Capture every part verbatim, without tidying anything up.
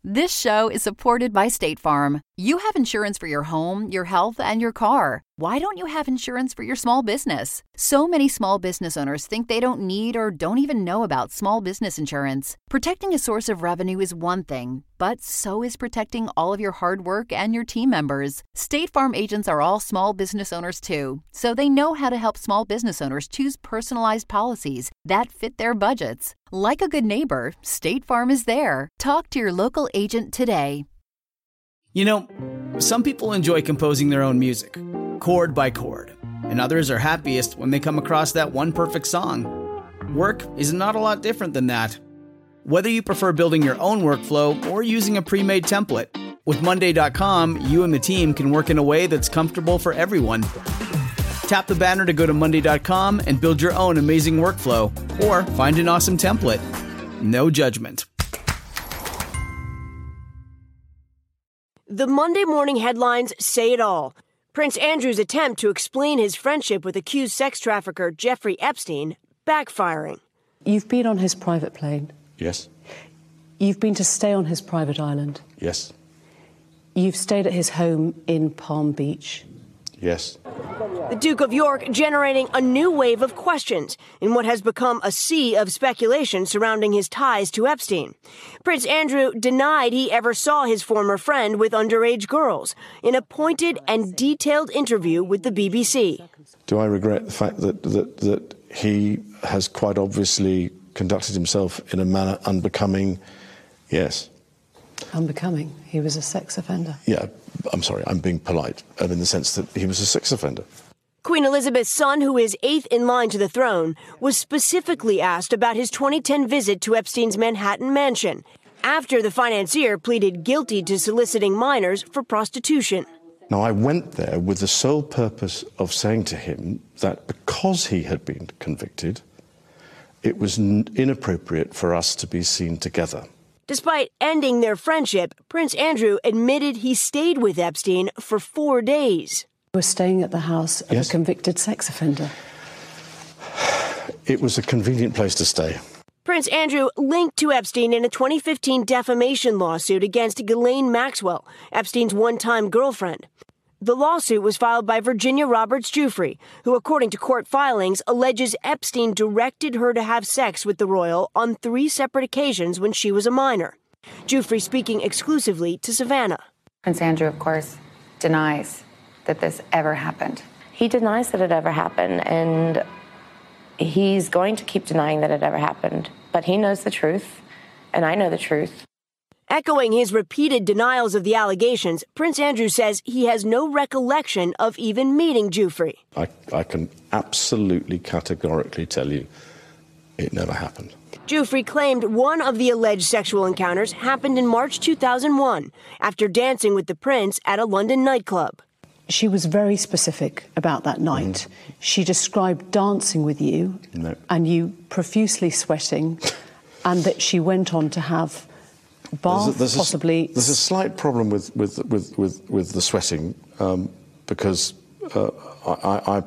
This show is supported by State Farm. You have insurance for your home, your health, and your car. Why don't you have insurance for your small business? So many small business owners think they don't need or don't even know about small business insurance. Protecting a source of revenue is one thing, but so is protecting all of your hard work and your team members. State Farm agents are all small business owners too, so they know how to help small business owners choose personalized policies that fit their budgets. Like a good neighbor, State Farm is there. Talk to your local agent today. You know, some people enjoy composing their own music, chord by chord, and others are happiest when they come across that one perfect song. Work is not a lot different than that. Whether you prefer building your own workflow or using a pre-made template, with Monday dot com, you and the team can work in a way that's comfortable for everyone. Tap the banner to go to Monday dot com and build your own amazing workflow, or find an awesome template. No judgment. The Monday morning headlines say it all. Prince Andrew's attempt to explain his friendship with accused sex trafficker Jeffrey Epstein backfiring. You've been on his private plane. Yes. You've been to stay on his private island. Yes. You've stayed at his home in Palm Beach. Yes. The Duke of York generating a new wave of questions in what has become a sea of speculation surrounding his ties to Epstein. Prince Andrew denied he ever saw his former friend with underage girls in a pointed and detailed interview with the B B C. Do I regret the fact that, that, that he has quite obviously conducted himself in a manner unbecoming? Yes. Unbecoming? He was a sex offender. Yeah, I'm sorry, I'm being polite, um, in the sense that he was a sex offender. Queen Elizabeth's son, who is eighth in line to the throne, was specifically asked about his twenty ten visit to Epstein's Manhattan mansion after the financier pleaded guilty to soliciting minors for prostitution. Now, I went there with the sole purpose of saying to him that because he had been convicted, it was n- inappropriate for us to be seen together. Despite ending their friendship, Prince Andrew admitted he stayed with Epstein for four days. You were staying at the house of Yes. a convicted sex offender. It was a convenient place to stay. Prince Andrew linked to Epstein in a twenty fifteen defamation lawsuit against Ghislaine Maxwell, Epstein's one-time girlfriend. The lawsuit was filed by Virginia Roberts Giuffre, who, according to court filings, alleges Epstein directed her to have sex with the royal on three separate occasions when she was a minor. Giuffre speaking exclusively to Savannah. Prince Andrew, of course, denies that this ever happened. He denies that it ever happened, and he's going to keep denying that it ever happened. But he knows the truth, and I know the truth. Echoing his repeated denials of the allegations, Prince Andrew says he has no recollection of even meeting Giuffre. I, I can absolutely categorically tell you it never happened. Giuffre claimed one of the alleged sexual encounters happened in March two thousand one, after dancing with the prince at a London nightclub. She was very specific about that night. Mm. She described dancing with you no. and you profusely sweating, and that she went on to have bath, there's a, there's possibly. A, there's a slight problem with with with with, with the sweating um, because uh, I, I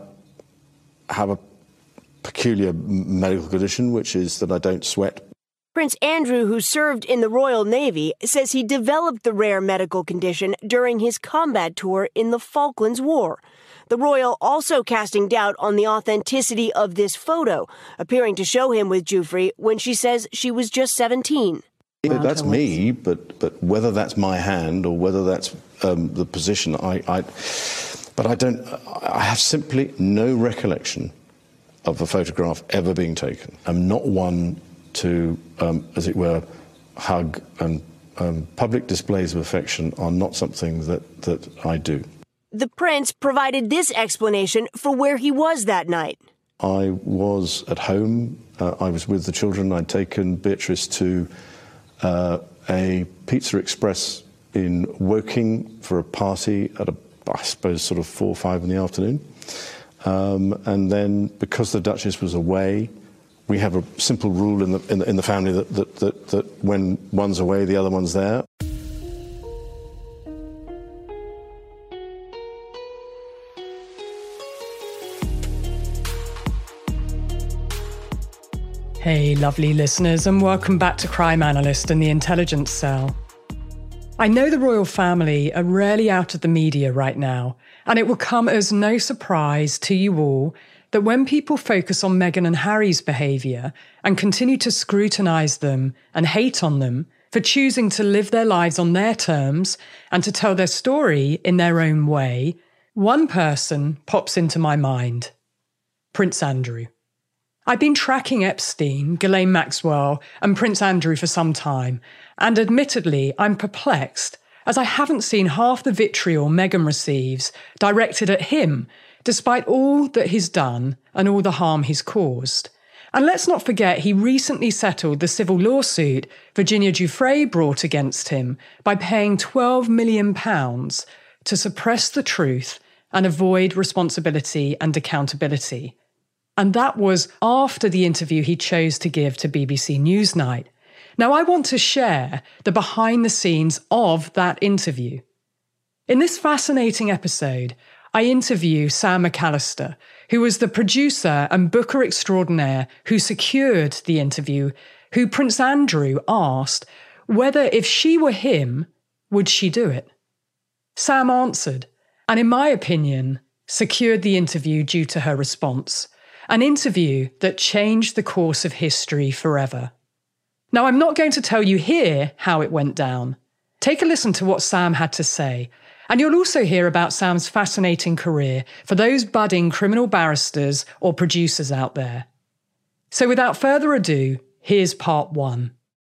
have a peculiar medical condition, which is that I don't sweat. Prince Andrew, who served in the Royal Navy, says he developed the rare medical condition during his combat tour in the Falklands War. The royal also casting doubt on the authenticity of this photo, appearing to show him with Giuffre when she says she was just seventeen. That's me, but but whether that's my hand or whether that's um, the position, I, I. But I don't. I have simply no recollection of a photograph ever being taken. I'm not one to, um, as it were, hug, and um, public displays of affection are not something that, that I do. The prince provided this explanation for where he was that night. I was at home. Uh, I was with the children. I'd taken Beatrice to uh, a Pizza Express in Woking for a party at, a, I suppose, sort of four or five in the afternoon. Um, and then, because the Duchess was away, we have a simple rule in the in the, in the family that, that that that when one's away, the other one's there. Hey, lovely listeners, and welcome back to Crime Analyst and the Intelligence Cell. I know the royal family are rarely out of the media right now, and it will come as no surprise to you all that when people focus on Meghan and Harry's behaviour and continue to scrutinise them and hate on them for choosing to live their lives on their terms and to tell their story in their own way, one person pops into my mind: Prince Andrew. I've been tracking Epstein, Ghislaine Maxwell, and Prince Andrew for some time, and admittedly, I'm perplexed, as I haven't seen half the vitriol Meghan receives directed at him, despite all that he's done and all the harm he's caused. And let's not forget he recently settled the civil lawsuit Virginia Giuffre brought against him by paying twelve million pounds to suppress the truth and avoid responsibility and accountability. And that was after the interview he chose to give to B B C Newsnight. Now, I want to share the behind the scenes of that interview. In this fascinating episode, I interview Sam McAllister, who was the producer and booker extraordinaire who secured the interview, who Prince Andrew asked whether if she were him, would she do it? Sam answered, and in my opinion, secured the interview due to her response. An interview that changed the course of history forever. Now, I'm not going to tell you here how it went down. Take a listen to what Sam had to say, and you'll also hear about Sam's fascinating career for those budding criminal barristers or producers out there. So without further ado, here's part one.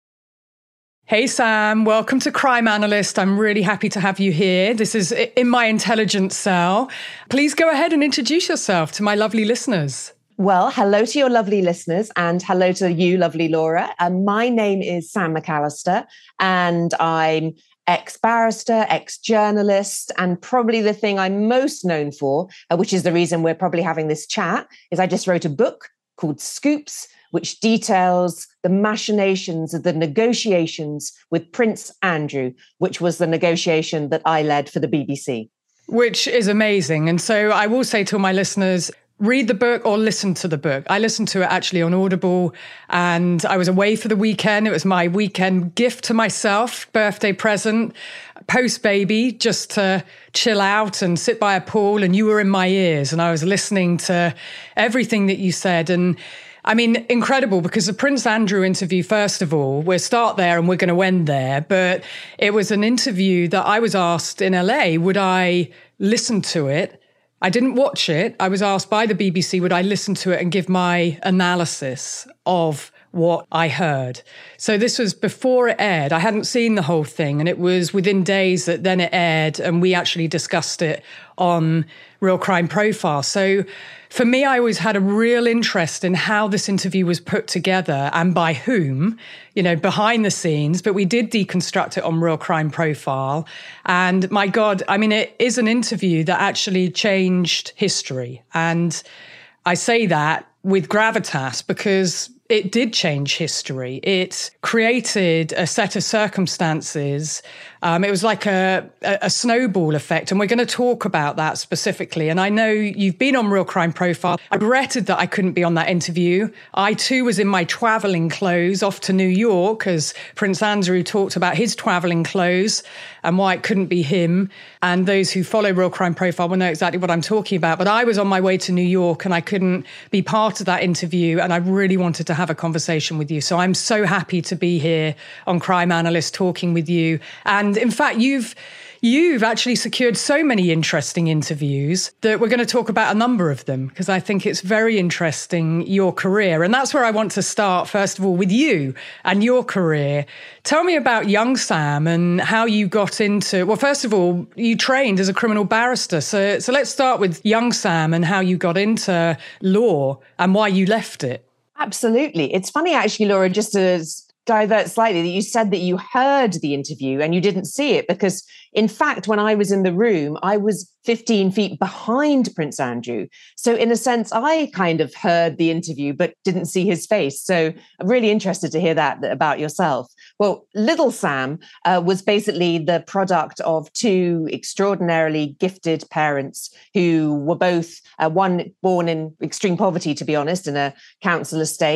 Hey Sam, welcome to Crime Analyst. I'm really happy to have you here. This is in my intelligence cell. Please go ahead and introduce yourself to my lovely listeners. Well, hello to your lovely listeners and hello to you, lovely Laura. Um, my name is Sam McAllister and I'm ex-barrister, ex-journalist, and probably the thing I'm most known for, uh, which is the reason we're probably having this chat, is I just wrote a book called Scoops, which details the machinations of the negotiations with Prince Andrew, which was the negotiation that I led for the B B C. Which is amazing. And so I will say to all my listeners, read the book or listen to the book. I listened to it actually on Audible and I was away for the weekend. It was my weekend gift to myself, birthday present, post-baby, just to chill out and sit by a pool. And you were in my ears and I was listening to everything that you said. And I mean, incredible, because the Prince Andrew interview, first of all, we'll start there and we're going to end there. But it was an interview that I was asked in L A, would I listen to it? I didn't watch it. I was asked by the B B C, would I listen to it and give my analysis of what I heard? So this was before it aired. I hadn't seen the whole thing. And it was within days that then it aired and we actually discussed it on Real Crime Profile. So for me, I always had a real interest in how this interview was put together and by whom, you know, behind the scenes. But we did deconstruct it on Real Crime Profile. And my God, I mean, it is an interview that actually changed history. And I say that with gravitas because it did change history. It created a set of circumstances. Um, it was like a, a, a snowball effect. And we're going to talk about that specifically. And I know you've been on Real Crime Profile. I regretted that I couldn't be on that interview. I too was in my traveling clothes off to New York as Prince Andrew talked about his traveling clothes and why it couldn't be him. And those who follow Real Crime Profile will know exactly what I'm talking about. But I was on my way to New York and I couldn't be part of that interview. And I really wanted to have a conversation with you. So I'm so happy to be here on Crime Analyst talking with you. And in fact, you've you've actually secured so many interesting interviews that we're going to talk about a number of them because I think it's very interesting, your career. And that's where I want to start, first of all, with you and your career. Tell me about young Sam and how you got into, well, first of all, you trained as a criminal barrister. So, so let's start with young Sam and how you got into law and why you left it. Absolutely. It's funny, actually, Laura, just to divert slightly, that you said that you heard the interview and you didn't see it because, in fact, when I was in the room, I was fifteen feet behind Prince Andrew. So in a sense, I kind of heard the interview but didn't see his face. So I'm really interested to hear that about yourself. Well, little Sam uh, was basically the product of two extraordinarily gifted parents who were both, uh, one born in extreme poverty, to be honest, in a council estate,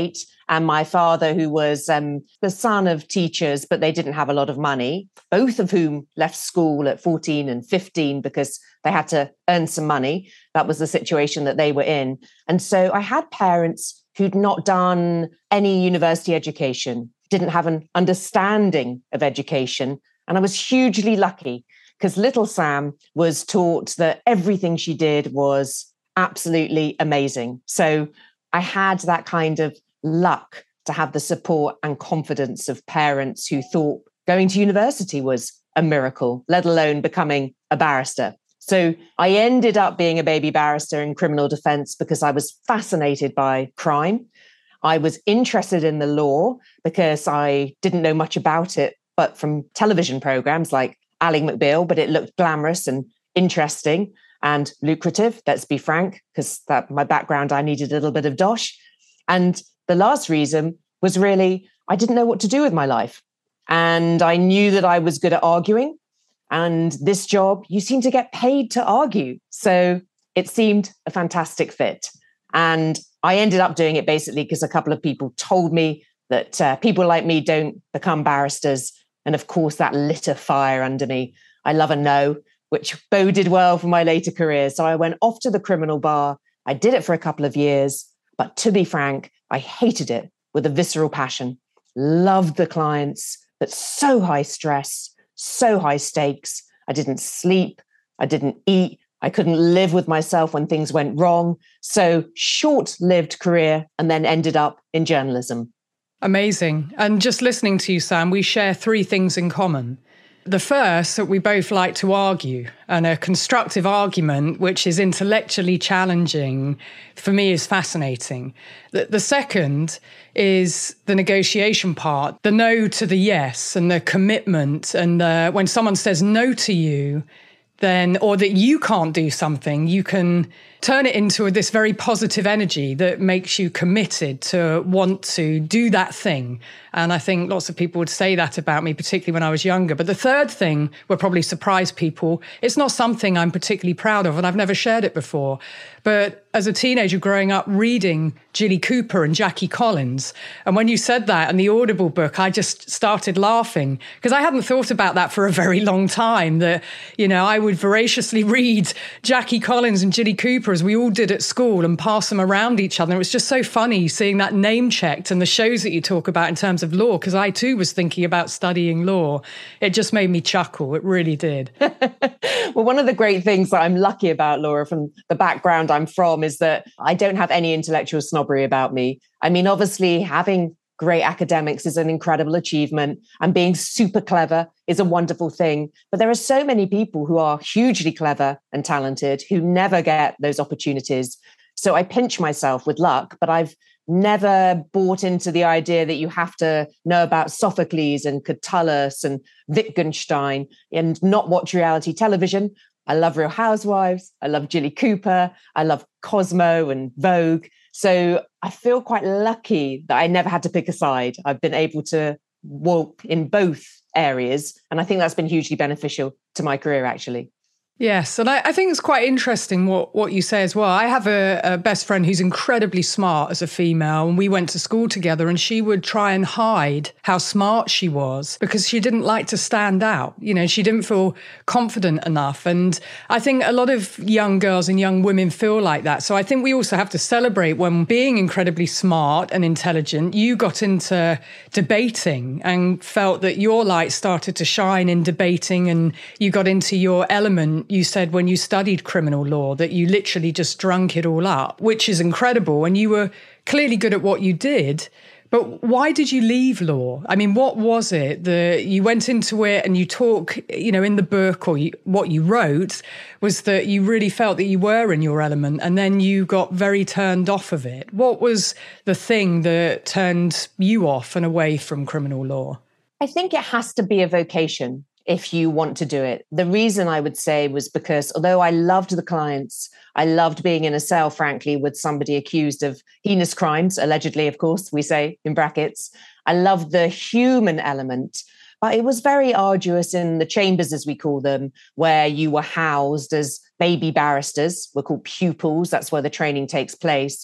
and my father, who was um, the son of teachers, but they didn't have a lot of money, both of whom left school at fourteen and fifteen because they had to earn some money. That was the situation that they were in. And so I had parents who'd not done any university education, didn't have an understanding of education. And I was hugely lucky because little Sam was taught that everything she did was absolutely amazing. So I had that kind of luck to have the support and confidence of parents who thought going to university was a miracle, let alone becoming a barrister. So I ended up being a baby barrister in criminal defense because I was fascinated by crime. I was interested in the law because I didn't know much about it, but from television programs like Ally McBeal, but it looked glamorous and interesting and lucrative, let's be frank, because that my background, I needed a little bit of dosh. And the last reason was really, I didn't know what to do with my life. And I knew that I was good at arguing. And this job, you seem to get paid to argue. So it seemed a fantastic fit. And I ended up doing it basically because a couple of people told me that uh, people like me don't become barristers. And of course, that lit a fire under me. I love a no, which boded well for my later career. So I went off to the criminal bar. I did it for a couple of years. But to be frank, I hated it with a visceral passion. Loved the clients, but so high stress, so high stakes. I didn't sleep. I didn't eat. I couldn't live with myself when things went wrong. So short-lived career and then ended up in journalism. Amazing. And just listening to you, Sam, we share three things in common. The first, that we both like to argue, and a constructive argument, which is intellectually challenging, for me is fascinating. The, the second is the negotiation part, the no to the yes and the commitment. And uh, when someone says no to you, then, or that you can't do something, you can turn it into this very positive energy that makes you committed to want to do that thing. And I think lots of people would say that about me, particularly when I was younger. But the third thing will probably surprise people. It's not something I'm particularly proud of, and I've never shared it before. But as a teenager growing up reading Jilly Cooper and Jackie Collins, and when you said that in the Audible book, I just started laughing because I hadn't thought about that for a very long time, that, you know, I would voraciously read Jackie Collins and Jilly Cooper as we all did at school and pass them around each other. It was just so funny seeing that name checked and the shows that you talk about in terms of law, because I too was thinking about studying law. It just made me chuckle. It really did. Well, one of the great things that I'm lucky about, Laura, from the background I'm from, is that I don't have any intellectual snobbery about me. I mean, obviously, having great academics is an incredible achievement, and being super clever is a wonderful thing. But there are so many people who are hugely clever and talented who never get those opportunities. So I pinch myself with luck, but I've never bought into the idea that you have to know about Sophocles and Catullus and Wittgenstein and not watch reality television. I love Real Housewives. I love Jilly Cooper. I love Cosmo and Vogue. So I feel quite lucky that I never had to pick a side. I've been able to walk in both areas. And I think that's been hugely beneficial to my career, actually. Yes, and I, I think it's quite interesting what, what you say as well. I have a, a best friend who's incredibly smart as a female, and we went to school together, and she would try and hide how smart she was because she didn't like to stand out. You know, she didn't feel confident enough. And I think a lot of young girls and young women feel like that. So I think we also have to celebrate when being incredibly smart and intelligent, you got into debating and felt that your light started to shine in debating, and you got into your element. You said when you studied criminal law that you literally just drunk it all up, which is incredible. And you were clearly good at what you did. But why did you leave law? I mean, what was it that you went into it and you talk, you know, in the book or you, what you wrote was that you really felt that you were in your element and then you got very turned off of it. What was the thing that turned you off and away from criminal law? I think it has to be a vocation if you want to do it. The reason I would say was because although I loved the clients, I loved being in a cell, frankly, with somebody accused of heinous crimes, allegedly, of course, we say in brackets. I loved the human element, but it was very arduous in the chambers, as we call them, where you were housed as baby barristers. We're called pupils. That's where the training takes place.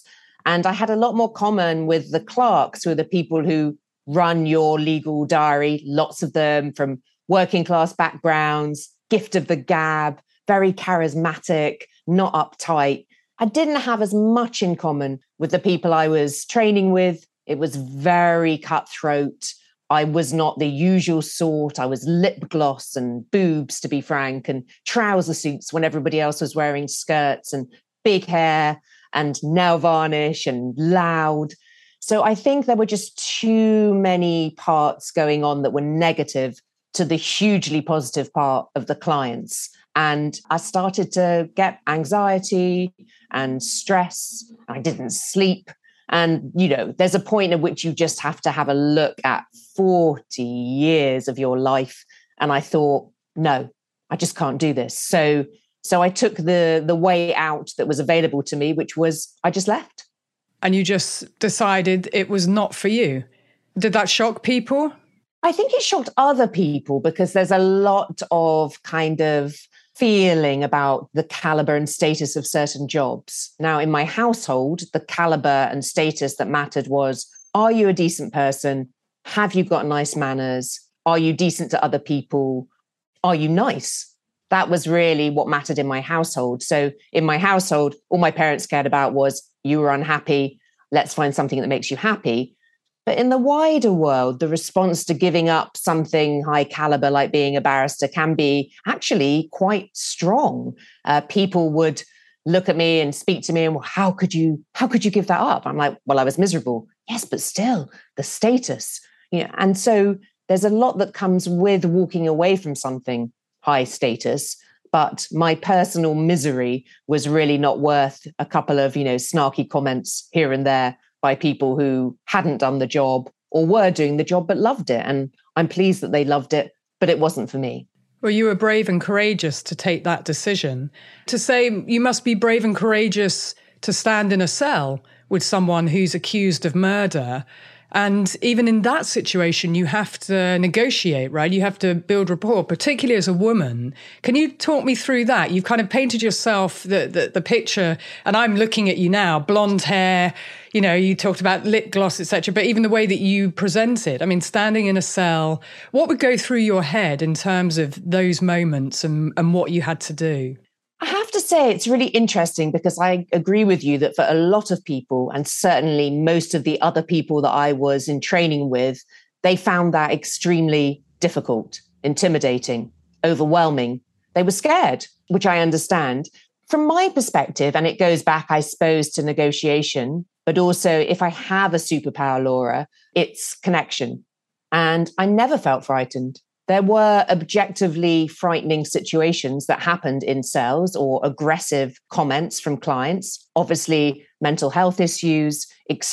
And I had a lot more common with the clerks, who are the people who run your legal diary, lots of them from working class backgrounds, gift of the gab, very charismatic, not uptight. I didn't have as much in common with the people I was training with. It was very cutthroat. I was not the usual sort. I was lip gloss and boobs, to be frank, and trouser suits when everybody else was wearing skirts, and big hair and nail varnish and loud. So I think there were just too many parts going on that were negative to the hugely positive part of the clients. And I started to get anxiety and stress. I didn't sleep. And, you know, there's a point at which you just have to have a look at forty years of your life. And I thought, no, I just can't do this. So so I took the the way out that was available to me, which was I just left. And you just decided it was not for you. Did that shock people? I think it shocked other people because there's a lot of kind of feeling about the caliber and status of certain jobs. Now, in my household, the caliber and status that mattered was, are you a decent person? Have you got nice manners? Are you decent to other people? Are you nice? That was really what mattered in my household. So in my household, all my parents cared about was, you were unhappy, let's find something that makes you happy. But in the wider world, the response to giving up something high caliber like being a barrister can be actually quite strong. Uh, people would look at me and speak to me and, well, how could you, how could you give that up? I'm like, well, I was miserable. Yes, but still the status, you know, and so there's a lot that comes with walking away from something high status. But my personal misery was really not worth a couple of, you know, snarky comments here and there by people who hadn't done the job or were doing the job but loved it. And I'm pleased that they loved it, but it wasn't for me. Well, you were brave and courageous to take that decision. To say you must be brave and courageous to stand in a cell with someone who's accused of murder. And even in that situation, you have to negotiate, right? You have to build rapport, particularly as a woman. Can you talk me through that? You've kind of painted yourself the, the, the picture, and I'm looking at you now, blonde hair, you know, you talked about lip gloss, et cetera, but even the way that you present it, I mean, standing in a cell, what would go through your head in terms of those moments and, and what you had to do? I have to say it's really interesting because I agree with you that for a lot of people, and certainly most of the other people that I was in training with, they found that extremely difficult, intimidating, overwhelming. They were scared, which I understand. From my perspective, and it goes back, I suppose, to negotiation, but also if I have a superpower, Laura, it's connection. And I never felt frightened. There were objectively frightening situations that happened in cells or aggressive comments from clients, obviously mental health issues,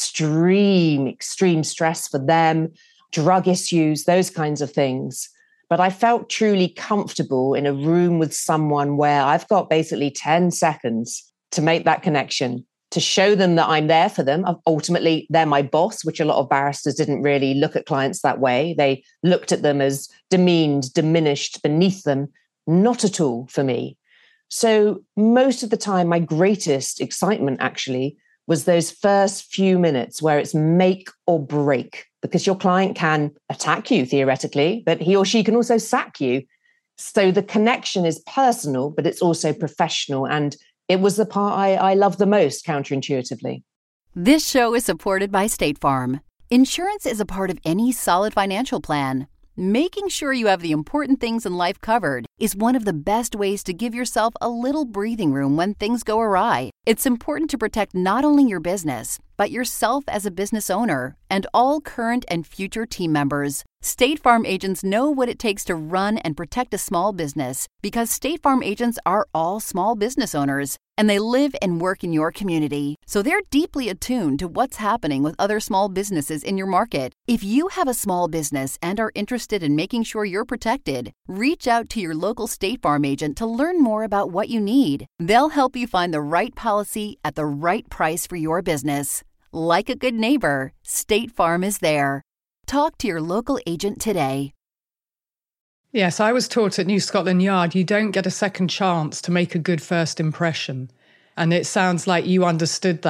extreme, extreme stress for them, drug issues, those kinds of things. But I felt truly comfortable in a room with someone where I've got basically ten seconds to make that connection, to show them that I'm there for them. Ultimately, they're my boss, which a lot of barristers didn't really look at clients that way. They looked at them as demeaned, diminished, beneath them. Not at all for me. So most of the time, my greatest excitement actually was those first few minutes where it's make or break, because your client can attack you theoretically, but he or she can also sack you. So the connection is personal, but it's also professional. And it was the part I, I love the most, counterintuitively. This show is supported by State Farm. Insurance is a part of any solid financial plan. Making sure you have the important things in life covered is one of the best ways to give yourself a little breathing room when things go awry. It's important to protect not only your business, but yourself as a business owner and all current and future team members. State Farm agents know what it takes to run and protect a small business because State Farm agents are all small business owners and they live and work in your community. So they're deeply attuned to what's happening with other small businesses in your market. If you have a small business and are interested in making sure you're protected, reach out to your local State Farm agent to learn more about what you need. They'll help you find the right policy at the right price for your business. Like a good neighbor, State Farm is there. Talk to your local agent today. Yes, I was taught at New Scotland Yard, you don't get a second chance to make a good first impression. And it sounds like you understood that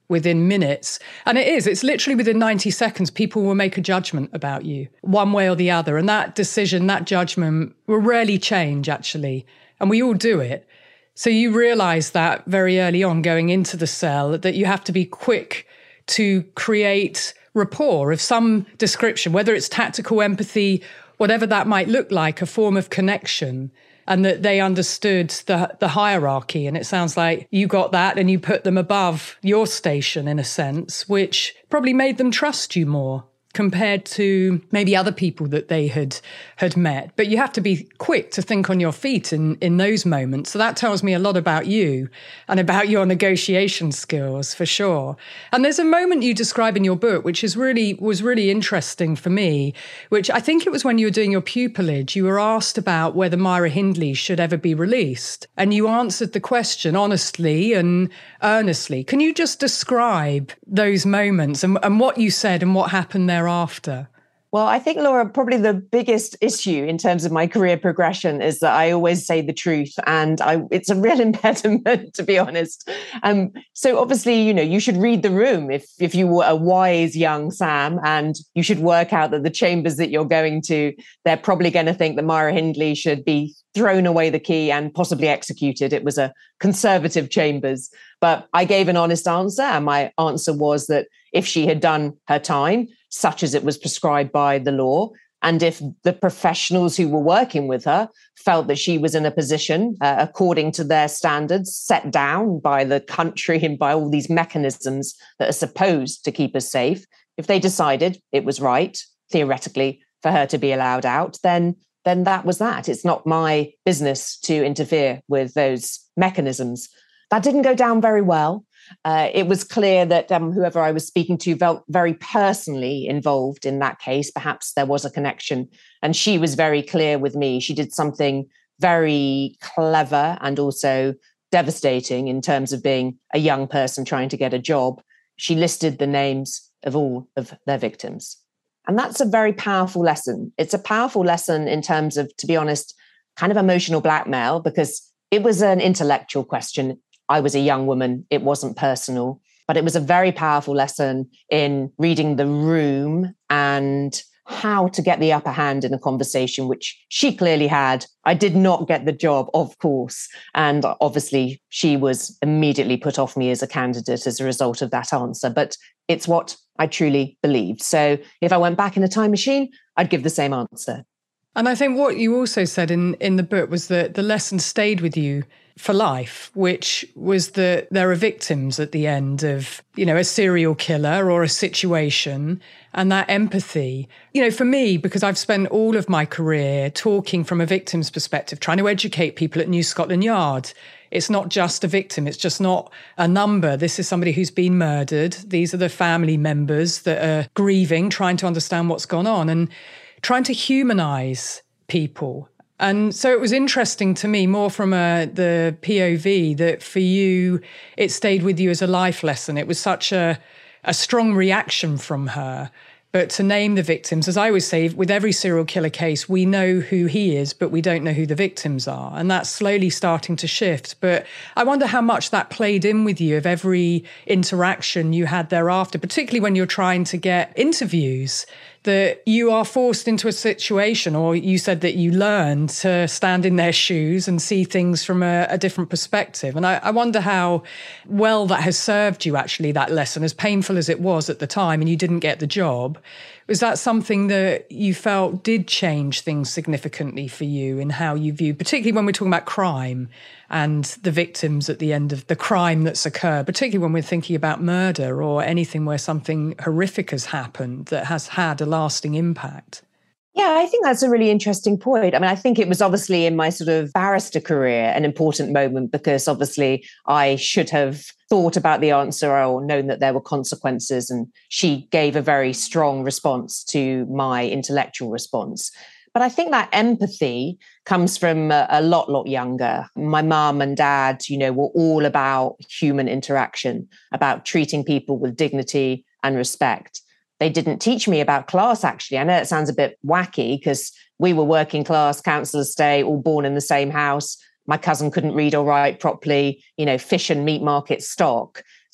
within minutes. And it is, it's literally within ninety seconds, people will make a judgment about you, one way or the other. And that decision, that judgment will rarely change, actually. And we all do it. So you realize that very early on going into the cell, that you have to be quick to create rapport of some description, whether it's tactical empathy, whatever that might look like, a form of connection. And that they understood the the hierarchy. And it sounds like you got that and you put them above your station in a sense, which probably made them trust you more compared to maybe other people that they had had met. But you have to be quick to think on your feet in, in those moments. So that tells me a lot about you and about your negotiation skills, for sure. And there's a moment you describe in your book, which is really was really interesting for me, which I think it was when you were doing your pupillage. You were asked about whether Myra Hindley should ever be released. And you answered the question honestly and earnestly. Can you just describe those moments and, and what you said and what happened there? After? Well, I think, Laura, probably the biggest issue in terms of my career progression is that I always say the truth, and I, it's a real impediment, to be honest. Um, so obviously, you know, you should read the room if if you were a wise young Sam, and you should work out that the chambers that you're going to, they're probably going to think that Myra Hindley should be thrown away the key and possibly executed. It was a conservative chambers. But I gave an honest answer, and my answer was that if she had done her time, such as it was prescribed by the law, and if the professionals who were working with her felt that she was in a position, uh, according to their standards, set down by the country and by all these mechanisms that are supposed to keep us safe, if they decided it was right, theoretically, for her to be allowed out, then then that was that. It's not my business to interfere with those mechanisms. That didn't go down very well. Uh, it was clear that um, whoever I was speaking to felt very personally involved in that case. Perhaps there was a connection. And she was very clear with me. She did something very clever and also devastating in terms of being a young person trying to get a job. She listed the names of all of their victims. And that's a very powerful lesson. It's a powerful lesson in terms of, to be honest, kind of emotional blackmail, because it was an intellectual question. I was a young woman. It wasn't personal, but it was a very powerful lesson in reading the room and how to get the upper hand in a conversation, which she clearly had. I did not get the job, of course. And obviously, she was immediately put off me as a candidate as a result of that answer. But it's what I truly believed. So if I went back in a time machine, I'd give the same answer. And I think what you also said in, in the book was that the lesson stayed with you for life, which was that there are victims at the end of, you know, a serial killer or a situation, and that empathy. You know, for me, because I've spent all of my career talking from a victim's perspective, trying to educate people at New Scotland Yard. It's not just a victim. It's just not a number. This is somebody who's been murdered. These are the family members that are grieving, trying to understand what's gone on and trying to humanize people. And so it was interesting to me, more from a, the P O V, that for you, it stayed with you as a life lesson. It was such a, a strong reaction from her. But to name the victims, as I always say, with every serial killer case, we know who he is, but we don't know who the victims are. And that's slowly starting to shift. But I wonder how much that played in with you of every interaction you had thereafter, particularly when you're trying to get interviews, that you are forced into a situation, or you said that you learned to stand in their shoes and see things from a, a different perspective. And I, I wonder how well that has served you, actually, that lesson, as painful as it was at the time and you didn't get the job. Was that something that you felt did change things significantly for you in how you view, particularly when we're talking about crime and the victims at the end of the crime that's occurred, particularly when we're thinking about murder or anything where something horrific has happened that has had a lasting impact? Yeah, I think that's a really interesting point. I mean, I think it was obviously in my sort of barrister career an important moment, because obviously I should have thought about the answer or known that there were consequences. And she gave a very strong response to my intellectual response. But I think that empathy comes from a, a lot, lot younger. My mum and dad, you know, were all about human interaction, about treating people with dignity and respect. They didn't teach me about class, actually. I know it sounds a bit wacky because we were working class, council estate, all born in the same house. My cousin couldn't read or write properly, you know, fish and meat market stock.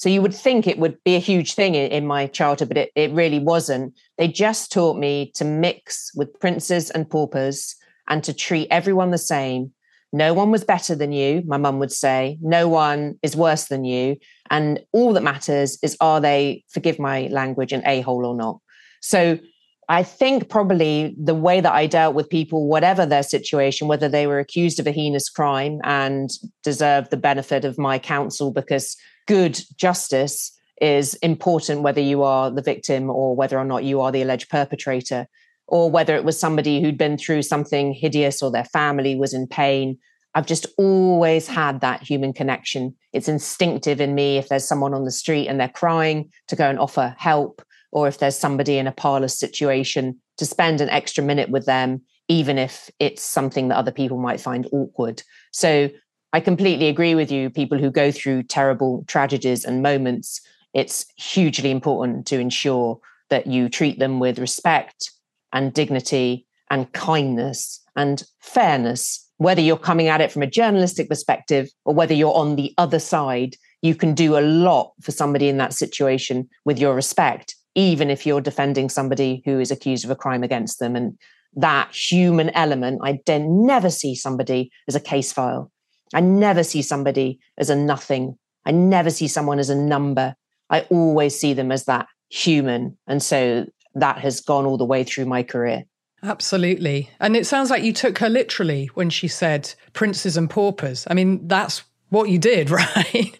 So you would think it would be a huge thing in, in my childhood, but it, it really wasn't. They just taught me to mix with princes and paupers and to treat everyone the same. No one was better than you, my mum would say. No one is worse than you. And all that matters is, are they, forgive my language, an a-hole or not? So I think probably the way that I dealt with people, whatever their situation, whether they were accused of a heinous crime and deserved the benefit of my counsel, because good justice is important whether you are the victim or whether or not you are the alleged perpetrator, or whether it was somebody who'd been through something hideous or their family was in pain. I've just always had that human connection. It's instinctive in me if there's someone on the street and they're crying, to go and offer help, or if there's somebody in a parlous situation, to spend an extra minute with them, even if it's something that other people might find awkward. So I completely agree with you. People who go through terrible tragedies and moments, it's hugely important to ensure that you treat them with respect and dignity and kindness and fairness. Whether you're coming at it from a journalistic perspective or whether you're on the other side, you can do a lot for somebody in that situation with your respect, even if you're defending somebody who is accused of a crime against them. And that human element, I then never see somebody as a case file. I never see somebody as a nothing. I never see someone as a number. I always see them as that human. And so that has gone all the way through my career. Absolutely. And it sounds like you took her literally when she said princes and paupers. I mean, that's what you did, right?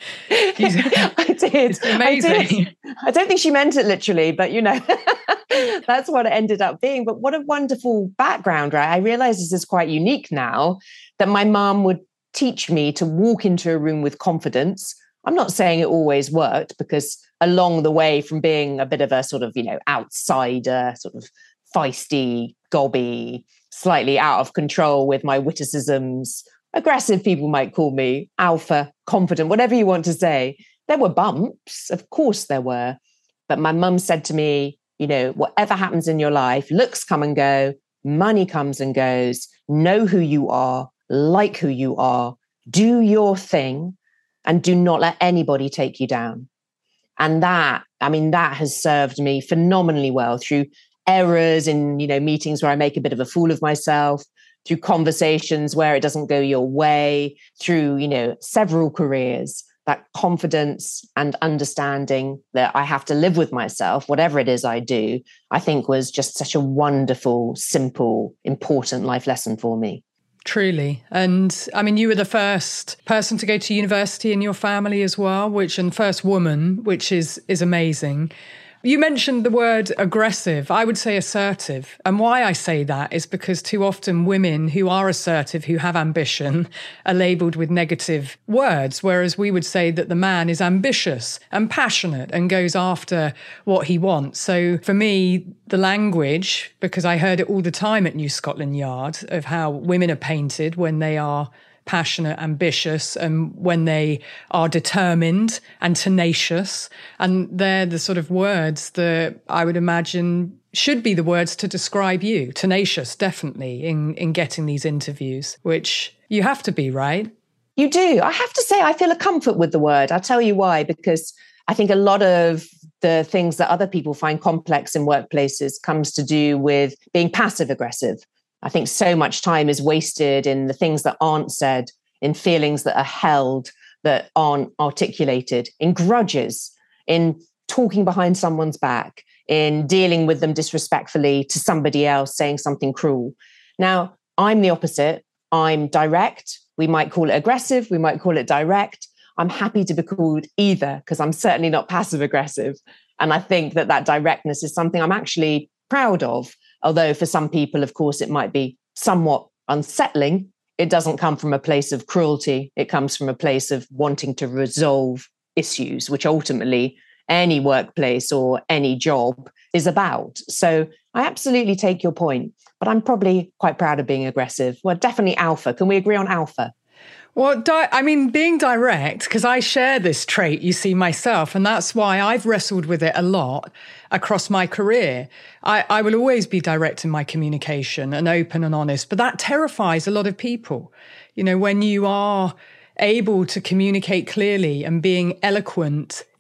I did. It's amazing. I did. I don't think she meant it literally, but you know, that's what it ended up being. But what a wonderful background, right? I realize this is quite unique now, that my mom would teach me to walk into a room with confidence. I'm not saying it always worked, because along the way from being a bit of a sort of, you know, outsider, sort of feisty, gobby, slightly out of control with my witticisms, aggressive, people might call me, alpha, confident, whatever you want to say. There were bumps, of course there were. But my mum said to me, you know, whatever happens in your life, looks come and go, money comes and goes, know who you are, like who you are, do your thing, and do not let anybody take you down. And that, I mean, that has served me phenomenally well through errors in, you know, meetings where I make a bit of a fool of myself, through conversations where it doesn't go your way, through, you know, several careers. That confidence and understanding that I have to live with myself, whatever it is I do, I think was just such a wonderful, simple, important life lesson for me. Truly. And I mean, you were the first person to go to university in your family as well, which, and first woman, which is is amazing. You mentioned the word aggressive. I would say assertive. And why I say that is because too often women who are assertive, who have ambition, are labelled with negative words, whereas we would say that the man is ambitious and passionate and goes after what he wants. So for me, the language, because I heard it all the time at New Scotland Yard, of how women are painted when they are passionate, ambitious, and when they are determined and tenacious. And they're the sort of words that I would imagine should be the words to describe you. Tenacious, definitely, in, in getting these interviews, which you have to be, right? You do. I have to say, I feel a comfort with the word. I'll tell you why, because I think a lot of the things that other people find complex in workplaces comes to do with being passive aggressive. I think so much time is wasted in the things that aren't said, in feelings that are held, that aren't articulated, in grudges, in talking behind someone's back, in dealing with them disrespectfully to somebody else, saying something cruel. Now, I'm the opposite. I'm direct. We might call it aggressive. We might call it direct. I'm happy to be called either, because I'm certainly not passive aggressive. And I think that that directness is something I'm actually proud of. Although for some people, of course, it might be somewhat unsettling. It doesn't come from a place of cruelty. It comes from a place of wanting to resolve issues, which ultimately any workplace or any job is about. So I absolutely take your point, but I'm probably quite proud of being aggressive. Well, definitely alpha. Can we agree on alpha? Well, di- I mean, being direct, because I share this trait, you see, myself, and that's why I've wrestled with it a lot across my career. I, I will always be direct in my communication and open and honest, but that terrifies a lot of people. You know, when you are able to communicate clearly and being eloquent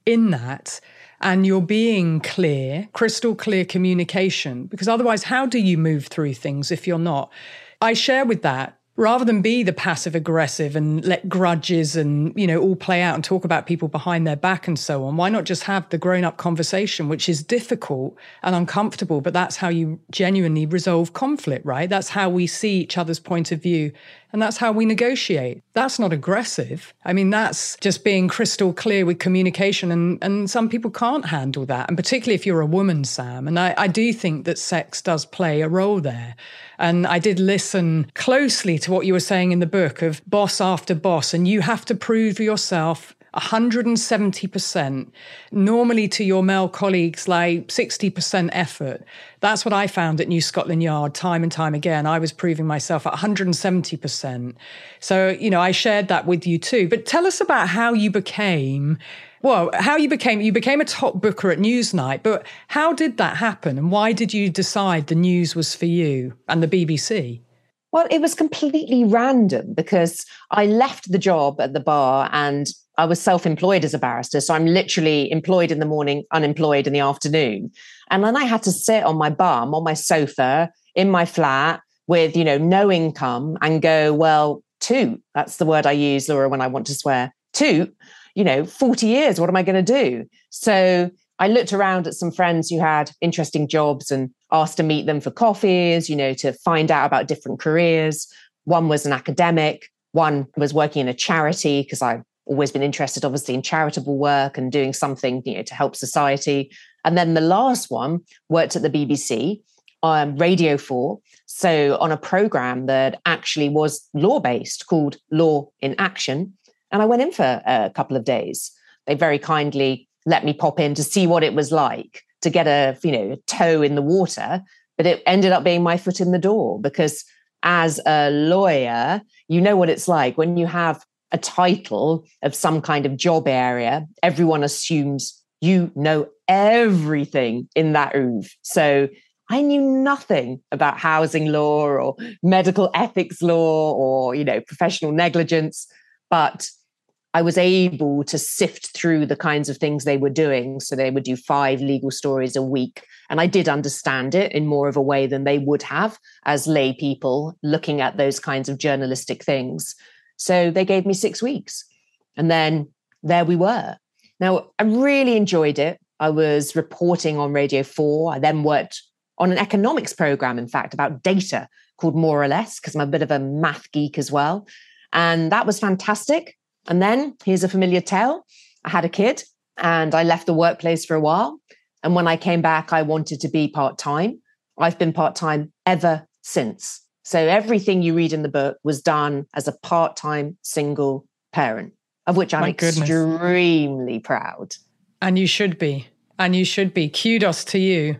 in that and you're being clear, crystal clear communication, because otherwise, how do you move through things if you're not? I share with that. Rather than be the passive aggressive and let grudges and, you know, all play out and talk about people behind their back and so on, why not just have the grown-up conversation, which is difficult and uncomfortable, but that's how you genuinely resolve conflict, right? That's how we see each other's point of view, and that's how we negotiate. That's not aggressive. I mean, that's just being crystal clear with communication, and, and some people can't handle that, and particularly if you're a woman, Sam. And I, I do think that sex does play a role there. And I did listen closely to what you were saying in the book of boss after boss, and you have to prove yourself one hundred seventy percent, normally to your male colleagues, like sixty percent effort. That's what I found at New Scotland Yard time and time again. I was proving myself at one hundred seventy percent. So, you know, I shared that with you too. But tell us about how you became... Well, how you became, you became a top booker at Newsnight, but how did that happen? And why did you decide the news was for you and the B B C? Well, it was completely random because I left the job at the bar and I was self-employed as a barrister. So I'm literally employed in the morning, unemployed in the afternoon. And then I had to sit on my bum, on my sofa, in my flat with, you know, no income and go, well, toot. That's the word I use, Laura, when I want to swear. Toot. You know, forty years, what am I going to do? So I looked around at some friends who had interesting jobs and asked to meet them for coffees, you know, to find out about different careers. One was an academic, one was working in a charity, because I've always been interested, obviously, in charitable work and doing something, you know, to help society. And then the last one worked at the B B C, on Radio four, so on a program that actually was law-based called Law in Action. And I went in for a couple of days. They very kindly let me pop in to see what it was like, to get a, you know, toe in the water. But it ended up being my foot in the door, because as a lawyer, you know what it's like when you have a title of some kind of job area, everyone assumes you know everything in that oeuvre. So I knew nothing about housing law or medical ethics law or, you know, professional negligence, but I was able to sift through the kinds of things they were doing. So they would do five legal stories a week. And I did understand it in more of a way than they would have as lay people looking at those kinds of journalistic things. So they gave me six weeks. And then there we were. Now, I really enjoyed it. I was reporting on Radio four. I then worked on an economics program, in fact, about data called More or Less, because I'm a bit of a math geek as well. And that was fantastic. And then here's a familiar tale. I had a kid and I left the workplace for a while. And when I came back, I wanted to be part-time. I've been part-time ever since. So everything you read in the book was done as a part-time single parent, of which I'm My extremely goodness. proud. And you should be. And you should be. Kudos to you.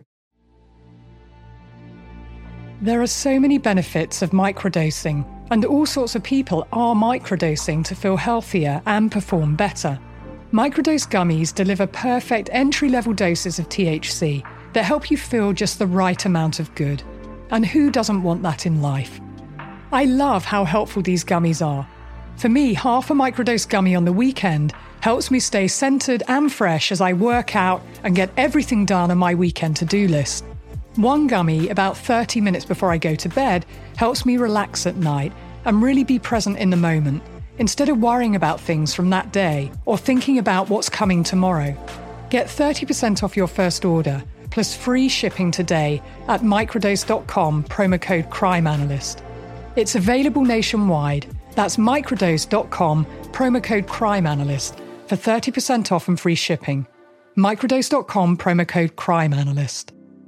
There are so many benefits of microdosing, and all sorts of people are microdosing to feel healthier and perform better. Microdose gummies deliver perfect entry-level doses of T H C that help you feel just the right amount of good. And who doesn't want that in life? I love how helpful these gummies are. For me, half a microdose gummy on the weekend helps me stay centered and fresh as I work out and get everything done on my weekend to-do list. One gummy, about thirty minutes before I go to bed, helps me relax at night and really be present in the moment, instead of worrying about things from that day or thinking about what's coming tomorrow. Get thirty percent off your first order, plus free shipping today at microdose dot com, promo code crime analyst. It's available nationwide. That's microdose dot com, promo code crime analyst for thirty percent off and free shipping. microdose dot com, promo code crime analyst.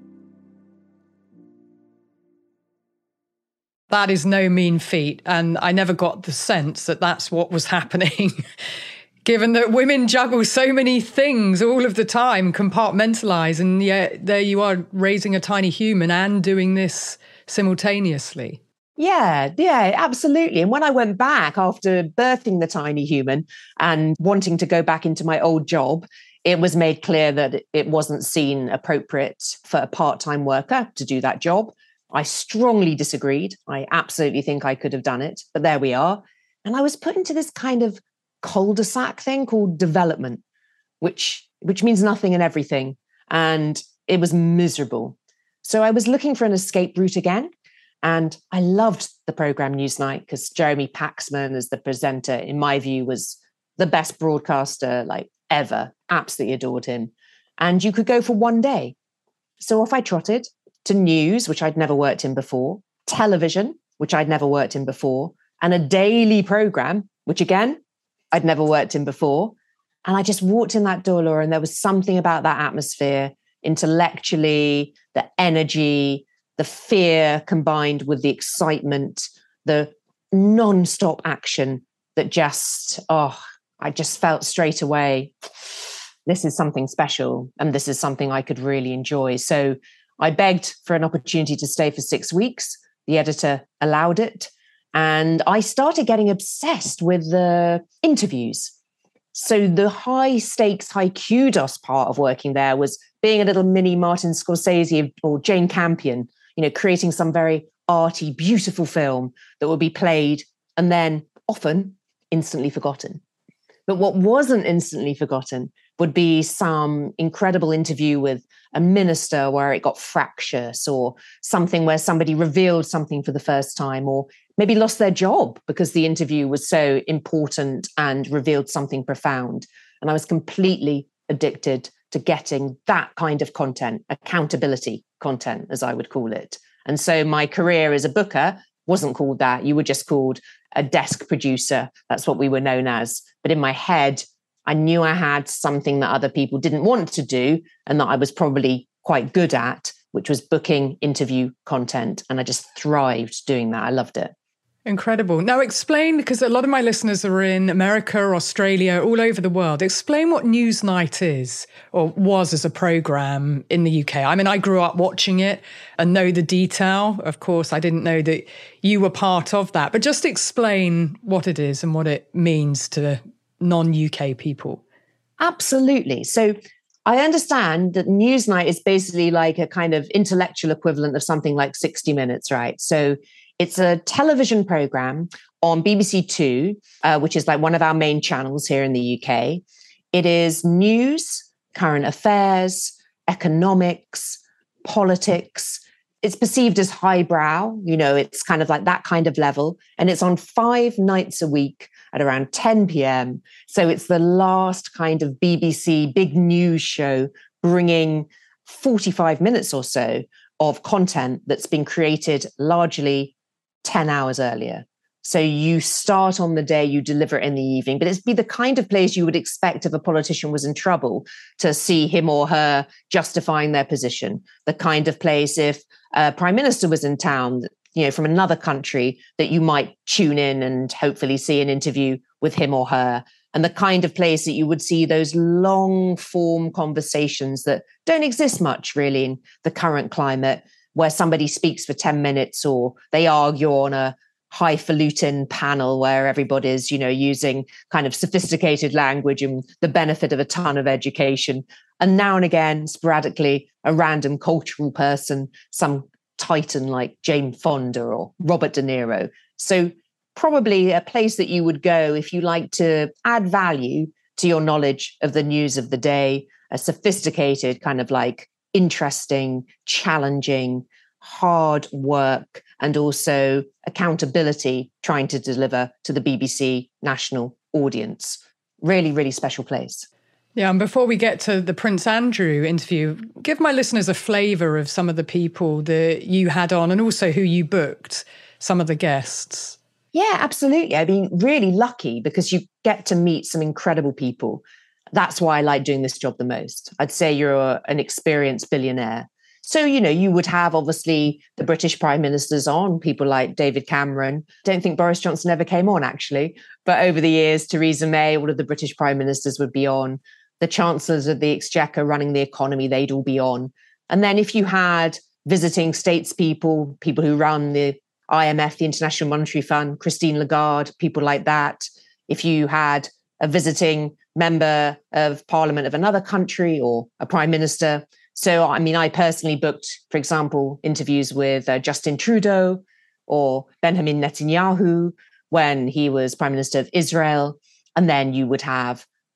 That is no mean feat, and I never got the sense that that's what was happening, given that women juggle so many things all of the time, compartmentalise, and yet there you are raising a tiny human and doing this simultaneously. Yeah, yeah, absolutely. And when I went back after birthing the tiny human and wanting to go back into my old job, it was made clear that it wasn't seen appropriate for a part-time worker to do that job. I strongly disagreed. I absolutely think I could have done it, but there we are. And I was put into this kind of cul-de-sac thing called development, which which means nothing and everything. And it was miserable. So I was looking for an escape route again. And I loved the program Newsnight because Jeremy Paxman as the presenter, in my view, was the best broadcaster like ever. Absolutely adored him. And you could go for one day. So off I trotted to news, which I'd never worked in before, television, which I'd never worked in before, and a daily program, which again, I'd never worked in before. And I just walked in that door, Laura, and there was something about that atmosphere, intellectually, the energy, the fear combined with the excitement, the non-stop action that just, oh, I just felt straight away, this is something special and this is something I could really enjoy. So I begged for an opportunity to stay for six weeks. The editor allowed it. And I started getting obsessed with the interviews. So the high stakes, high kudos part of working there was being a little mini Martin Scorsese or Jane Campion, you know, creating some very arty, beautiful film that would be played and then often instantly forgotten. But what wasn't instantly forgotten would be some incredible interview with a minister where it got fractious, or something where somebody revealed something for the first time, or maybe lost their job because the interview was so important and revealed something profound. And I was completely addicted to getting that kind of content, accountability content, as I would call it. And so my career as a booker wasn't called that. You were just called a desk producer. That's what we were known as. But in my head, I knew I had something that other people didn't want to do and that I was probably quite good at, which was booking interview content. And I just thrived doing that. I loved it. Incredible. Now explain, because a lot of my listeners are in America, Australia, all over the world. Explain what Newsnight is, or was as a program in the U K. I mean, I grew up watching it and know the detail. Of course, I didn't know that you were part of that. But just explain what it is and what it means to non-U K people. Absolutely. So I understand that Newsnight is basically like a kind of intellectual equivalent of something like sixty minutes, right? So it's a television program on B B C Two, uh, which is like one of our main channels here in the U K. It is news, current affairs, economics, politics. It's perceived as highbrow, you know, it's kind of like that kind of level. And it's on five nights a week at around ten p.m. So it's the last kind of B B C big news show, bringing forty-five minutes or so of content that's been created largely ten hours earlier. So you start on the day, you deliver it in the evening, but it'd be the kind of place you would expect if a politician was in trouble to see him or her justifying their position. The kind of place if a prime minister was in town, you know, from another country, that you might tune in and hopefully see an interview with him or her. And the kind of place that you would see those long form conversations that don't exist much really in the current climate, where somebody speaks for ten minutes or they argue on a highfalutin panel where everybody's, you know, using kind of sophisticated language and the benefit of a ton of education. And now and again, sporadically, a random cultural person, some titan like Jane Fonda or Robert De Niro. So probably a place that you would go if you like to add value to your knowledge of the news of the day, a sophisticated kind of like interesting, challenging, hard work, and also accountability trying to deliver to the B B C national audience. Really, really special place. Yeah, and before we get to the Prince Andrew interview, give my listeners a flavour of some of the people that you had on and also who you booked, some of the guests. Yeah, absolutely. I mean, really lucky because you get to meet some incredible people. That's why I like doing this job the most. I'd say you're a, an experienced billionaire. So, you know, you would have obviously the British prime ministers on, people like David Cameron. Don't think Boris Johnson ever came on, actually. But over the years, Theresa May, all of the British prime ministers would be on. The chancellors of the Exchequer running the economy, they'd all be on. And then if you had visiting statespeople, people who run the I M F, the International Monetary Fund, Christine Lagarde, people like that. If you had a visiting member of parliament of another country or a prime minister. So, I mean, I personally booked, for example, interviews with uh, Justin Trudeau or Benjamin Netanyahu when he was Prime Minister of Israel. And then you would have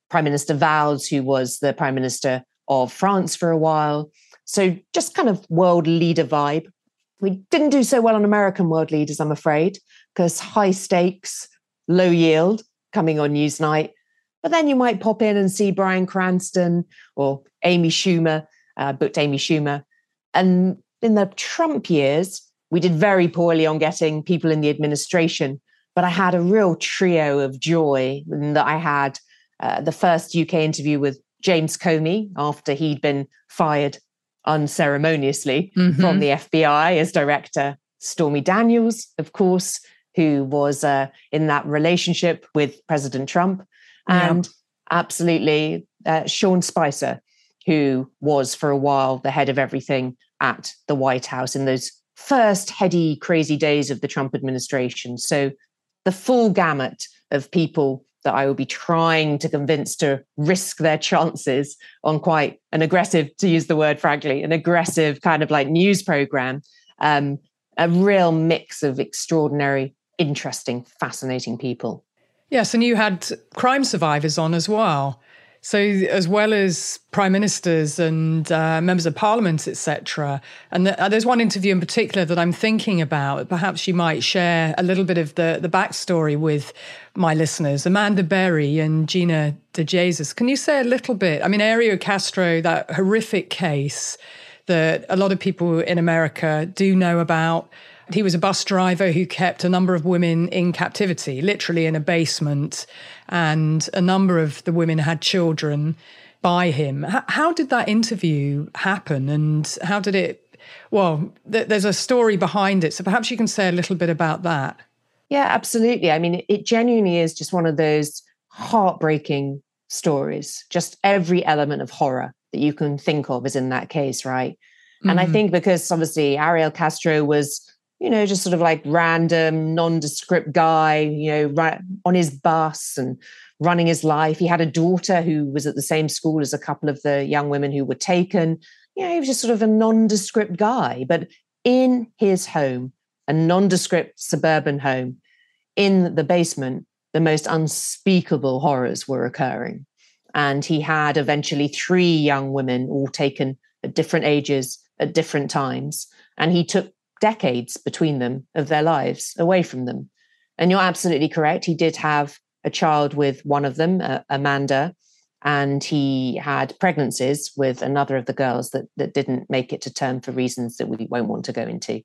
Prime Minister Valls, who was the Prime Minister of France for a while. So just kind of world leader vibe. We didn't do so well on American world leaders, I'm afraid, because high stakes, low yield coming on Newsnight. But then you might pop in and see Bryan Cranston or Amy Schumer, uh, booked Amy Schumer. And in the Trump years, we did very poorly on getting people in the administration. But I had a real trio of joy in that I had uh, the first U K interview with James Comey after he'd been fired unceremoniously mm-hmm. from the F B I as director. Stormy Daniels, of course, who was uh, in that relationship with President Trump. And yep. absolutely uh, Sean Spicer, who was for a while the head of everything at the White House in those first heady, crazy days of the Trump administration. So the full gamut of people that I will be trying to convince to risk their chances on quite an aggressive, to use the word frankly, an aggressive kind of like news program, um, a real mix of extraordinary, interesting, fascinating people. Yes, and you had crime survivors on as well. So as well as prime ministers and uh, members of parliament, et cetera. And the, uh, there's one interview in particular that I'm thinking about. Perhaps you might share a little bit of the, the backstory with my listeners. Amanda Berry and Gina DeJesus. Can you say a little bit? I mean, Ariel Castro, that horrific case that a lot of people in America do know about. He was a bus driver who kept a number of women in captivity, literally in a basement, and a number of the women had children by him. H- how did that interview happen, and how did it, well, th- there's a story behind it, so perhaps you can say a little bit about that. Yeah, absolutely. I mean, it genuinely is just one of those heartbreaking stories. Just every element of horror that you can think of is in that case, right? Mm-hmm. And I think because obviously Ariel Castro was, you know, just sort of like random, nondescript guy, you know, right on his bus and running his life. He had a daughter who was at the same school as a couple of the young women who were taken. You know, he was just sort of a nondescript guy. But in his home, a nondescript suburban home, in the basement, the most unspeakable horrors were occurring. And he had eventually three young women, all taken at different ages, at different times. And he took decades between them of their lives away from them. And you're absolutely correct. He did have a child with one of them, uh, Amanda, and he had pregnancies with another of the girls that, that didn't make it to term for reasons that we won't want to go into.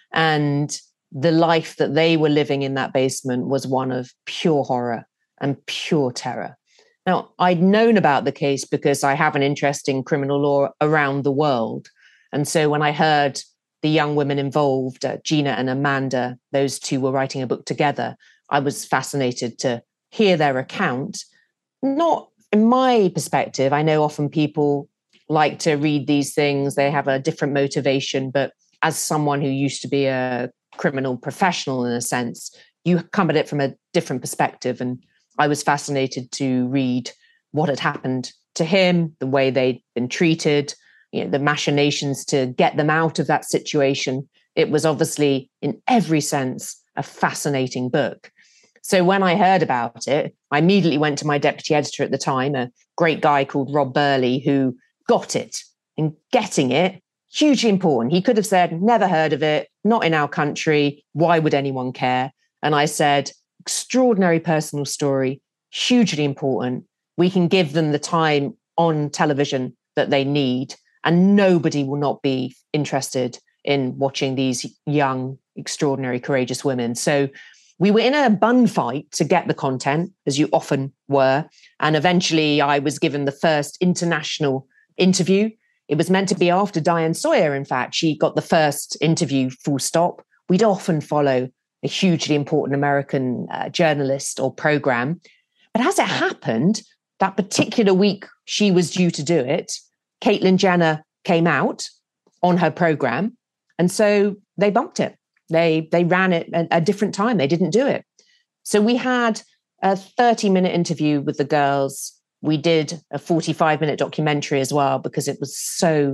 And the life that they were living in that basement was one of pure horror and pure terror. Now, I'd known about the case because I have an interest in criminal law around the world. And so when I heard the young women involved, uh, Gina and Amanda, those two were writing a book together, I was fascinated to hear their account. Not in my perspective. I know often people like to read these things, they have a different motivation, but as someone who used to be a criminal professional in a sense, you come at it from a different perspective. And I was fascinated to read what had happened to him, the way they'd been treated, you know, the machinations to get them out of that situation. It was obviously, in every sense, a fascinating book. So when I heard about it, I immediately went to my deputy editor at the time, a great guy called Rob Burley, who got it. And getting it, hugely important. He could have said, never heard of it, not in our country, why would anyone care? And I said, extraordinary personal story, hugely important. We can give them the time on television that they need, and nobody will not be interested in watching these young, extraordinary, courageous women. So we were in a bun fight to get the content, as you often were. And eventually I was given the first international interview. It was meant to be after Diane Sawyer, in fact. She got the first interview, full stop. We'd often follow a hugely important American uh, journalist or program. But as it happened, that particular week she was due to do it, Caitlyn Jenner came out on her program. And so they bumped it. They they ran it at a different time. They didn't do it. So we had a thirty minute interview with the girls. We did a forty-five minute documentary as well, because it was so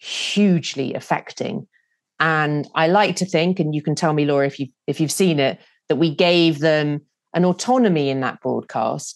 hugely affecting. And I like to think, and you can tell me, Laura, if you if you've seen it, that we gave them an autonomy in that broadcast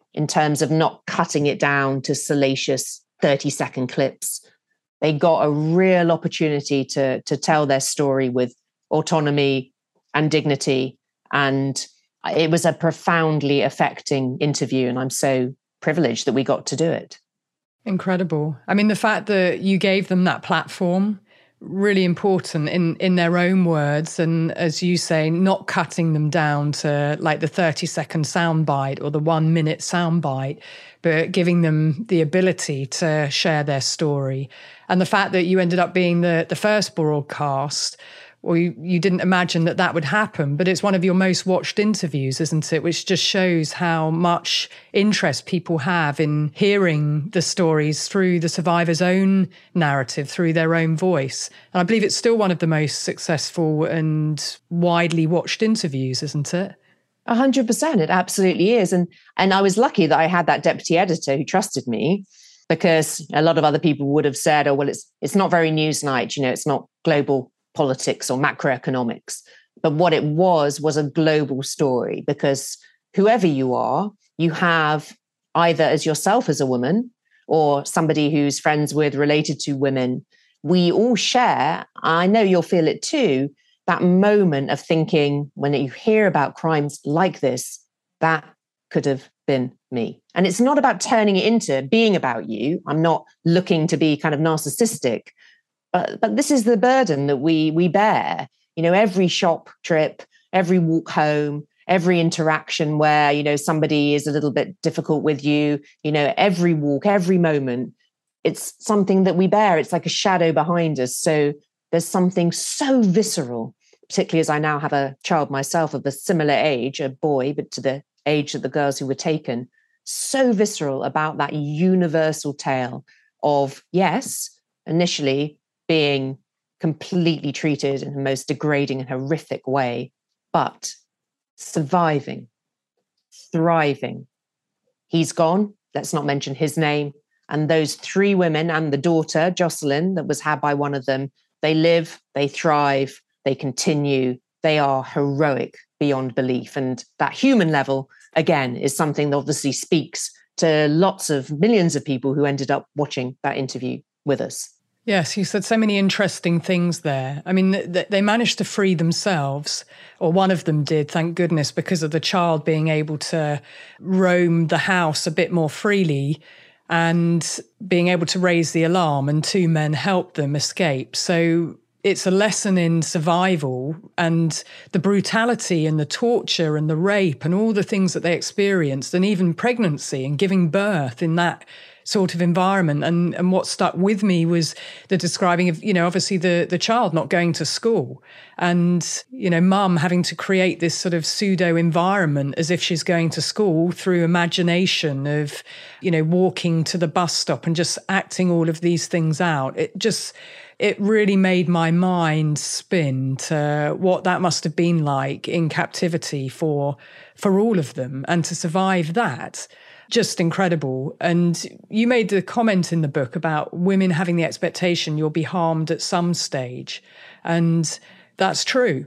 in terms of not cutting it down to salacious thirty second clips. They got a real opportunity to, to tell their story with autonomy and dignity. And it was a profoundly affecting interview. And I'm so privileged that we got to do it. Incredible. I mean, the fact that you gave them that platform, really important in, in their own words. And as you say, not cutting them down to like the thirty second soundbite or the one minute soundbite, but giving them the ability to share their story. And the fact that you ended up being the, the first broadcast, or you, you didn't imagine that that would happen, but it's one of your most watched interviews, isn't it? Which just shows how much interest people have in hearing the stories through the survivor's own narrative, through their own voice. And I believe it's still one of the most successful and widely watched interviews, isn't it? A hundred percent. It absolutely is. And, and I was lucky that I had that deputy editor who trusted me, because a lot of other people would have said, oh, well, it's, it's not very Newsnight, you know, it's not global politics or macroeconomics. But what it was, was a global story, because whoever you are, you have either as yourself as a woman or somebody who's friends with, related to women, we all share, I know you'll feel it too, that moment of thinking when you hear about crimes like this, that could have been me. And it's not about turning it into being about you. I'm not looking to be kind of narcissistic. But but this is the burden that we we bear. You know, every shop trip, every walk home, every interaction where, you know, somebody is a little bit difficult with you, you know, every walk, every moment, it's something that we bear. It's like a shadow behind us. So there's something so visceral, particularly as I now have a child myself of a similar age, a boy, but to the age of the girls who were taken, so visceral about that universal tale of, yes, initially being completely treated in the most degrading and horrific way, but surviving, thriving. He's gone. Let's not mention his name. And those three women and the daughter, Jocelyn, that was had by one of them, they live, they thrive, they continue. They are heroic beyond belief. And that human level, again, is something that obviously speaks to lots of millions of people who ended up watching that interview with us. Yes, you said so many interesting things there. I mean, th- they managed to free themselves, or one of them did, thank goodness, because of the child being able to roam the house a bit more freely and being able to raise the alarm, and two men helped them escape. So it's a lesson in survival and the brutality and the torture and the rape and all the things that they experienced, and even pregnancy and giving birth in that sort of environment. And and what stuck with me was the describing of, you know, obviously the the child not going to school and, you know, mum having to create this sort of pseudo environment as if she's going to school through imagination of, you know, walking to the bus stop and just acting all of these things out. It just, it really made my mind spin to what that must have been like in captivity for for all of them, and to survive that. Just incredible. And you made the comment in the book about women having the expectation you'll be harmed at some stage. And that's true.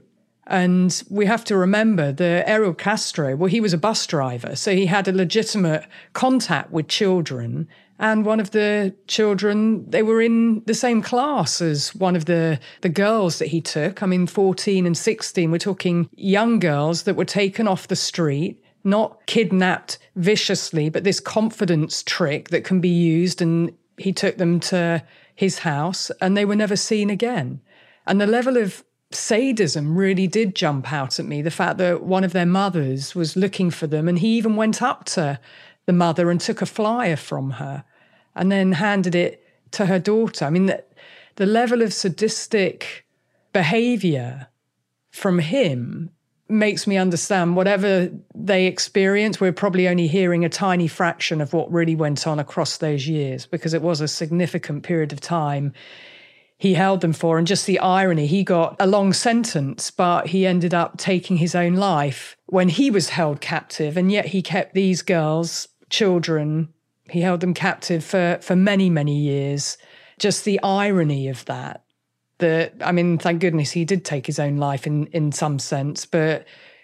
And we have to remember that Ariel Castro, well, he was a bus driver, so he had a legitimate contact with children. And one of the children, they were in the same class as one of the, the girls that he took. I mean, fourteen and sixteen, we're talking young girls that were taken off the street, not kidnapped viciously, but this confidence trick that can be used. And he took them to his house and they were never seen again. And the level of sadism really did jump out at me. The fact that one of their mothers was looking for them, and he even went up to the mother and took a flyer from her and then handed it to her daughter. I mean, the, the level of sadistic behavior from him makes me understand whatever they experience, we're probably only hearing a tiny fraction of what really went on across those years, because it was a significant period of time he held them for. And just the irony, he got a long sentence, but he ended up taking his own life when he was held captive. And yet he kept these girls, children, he held them captive for, for many, many years. Just the irony of that. That, I mean, thank goodness he did take his own life in, in some sense, but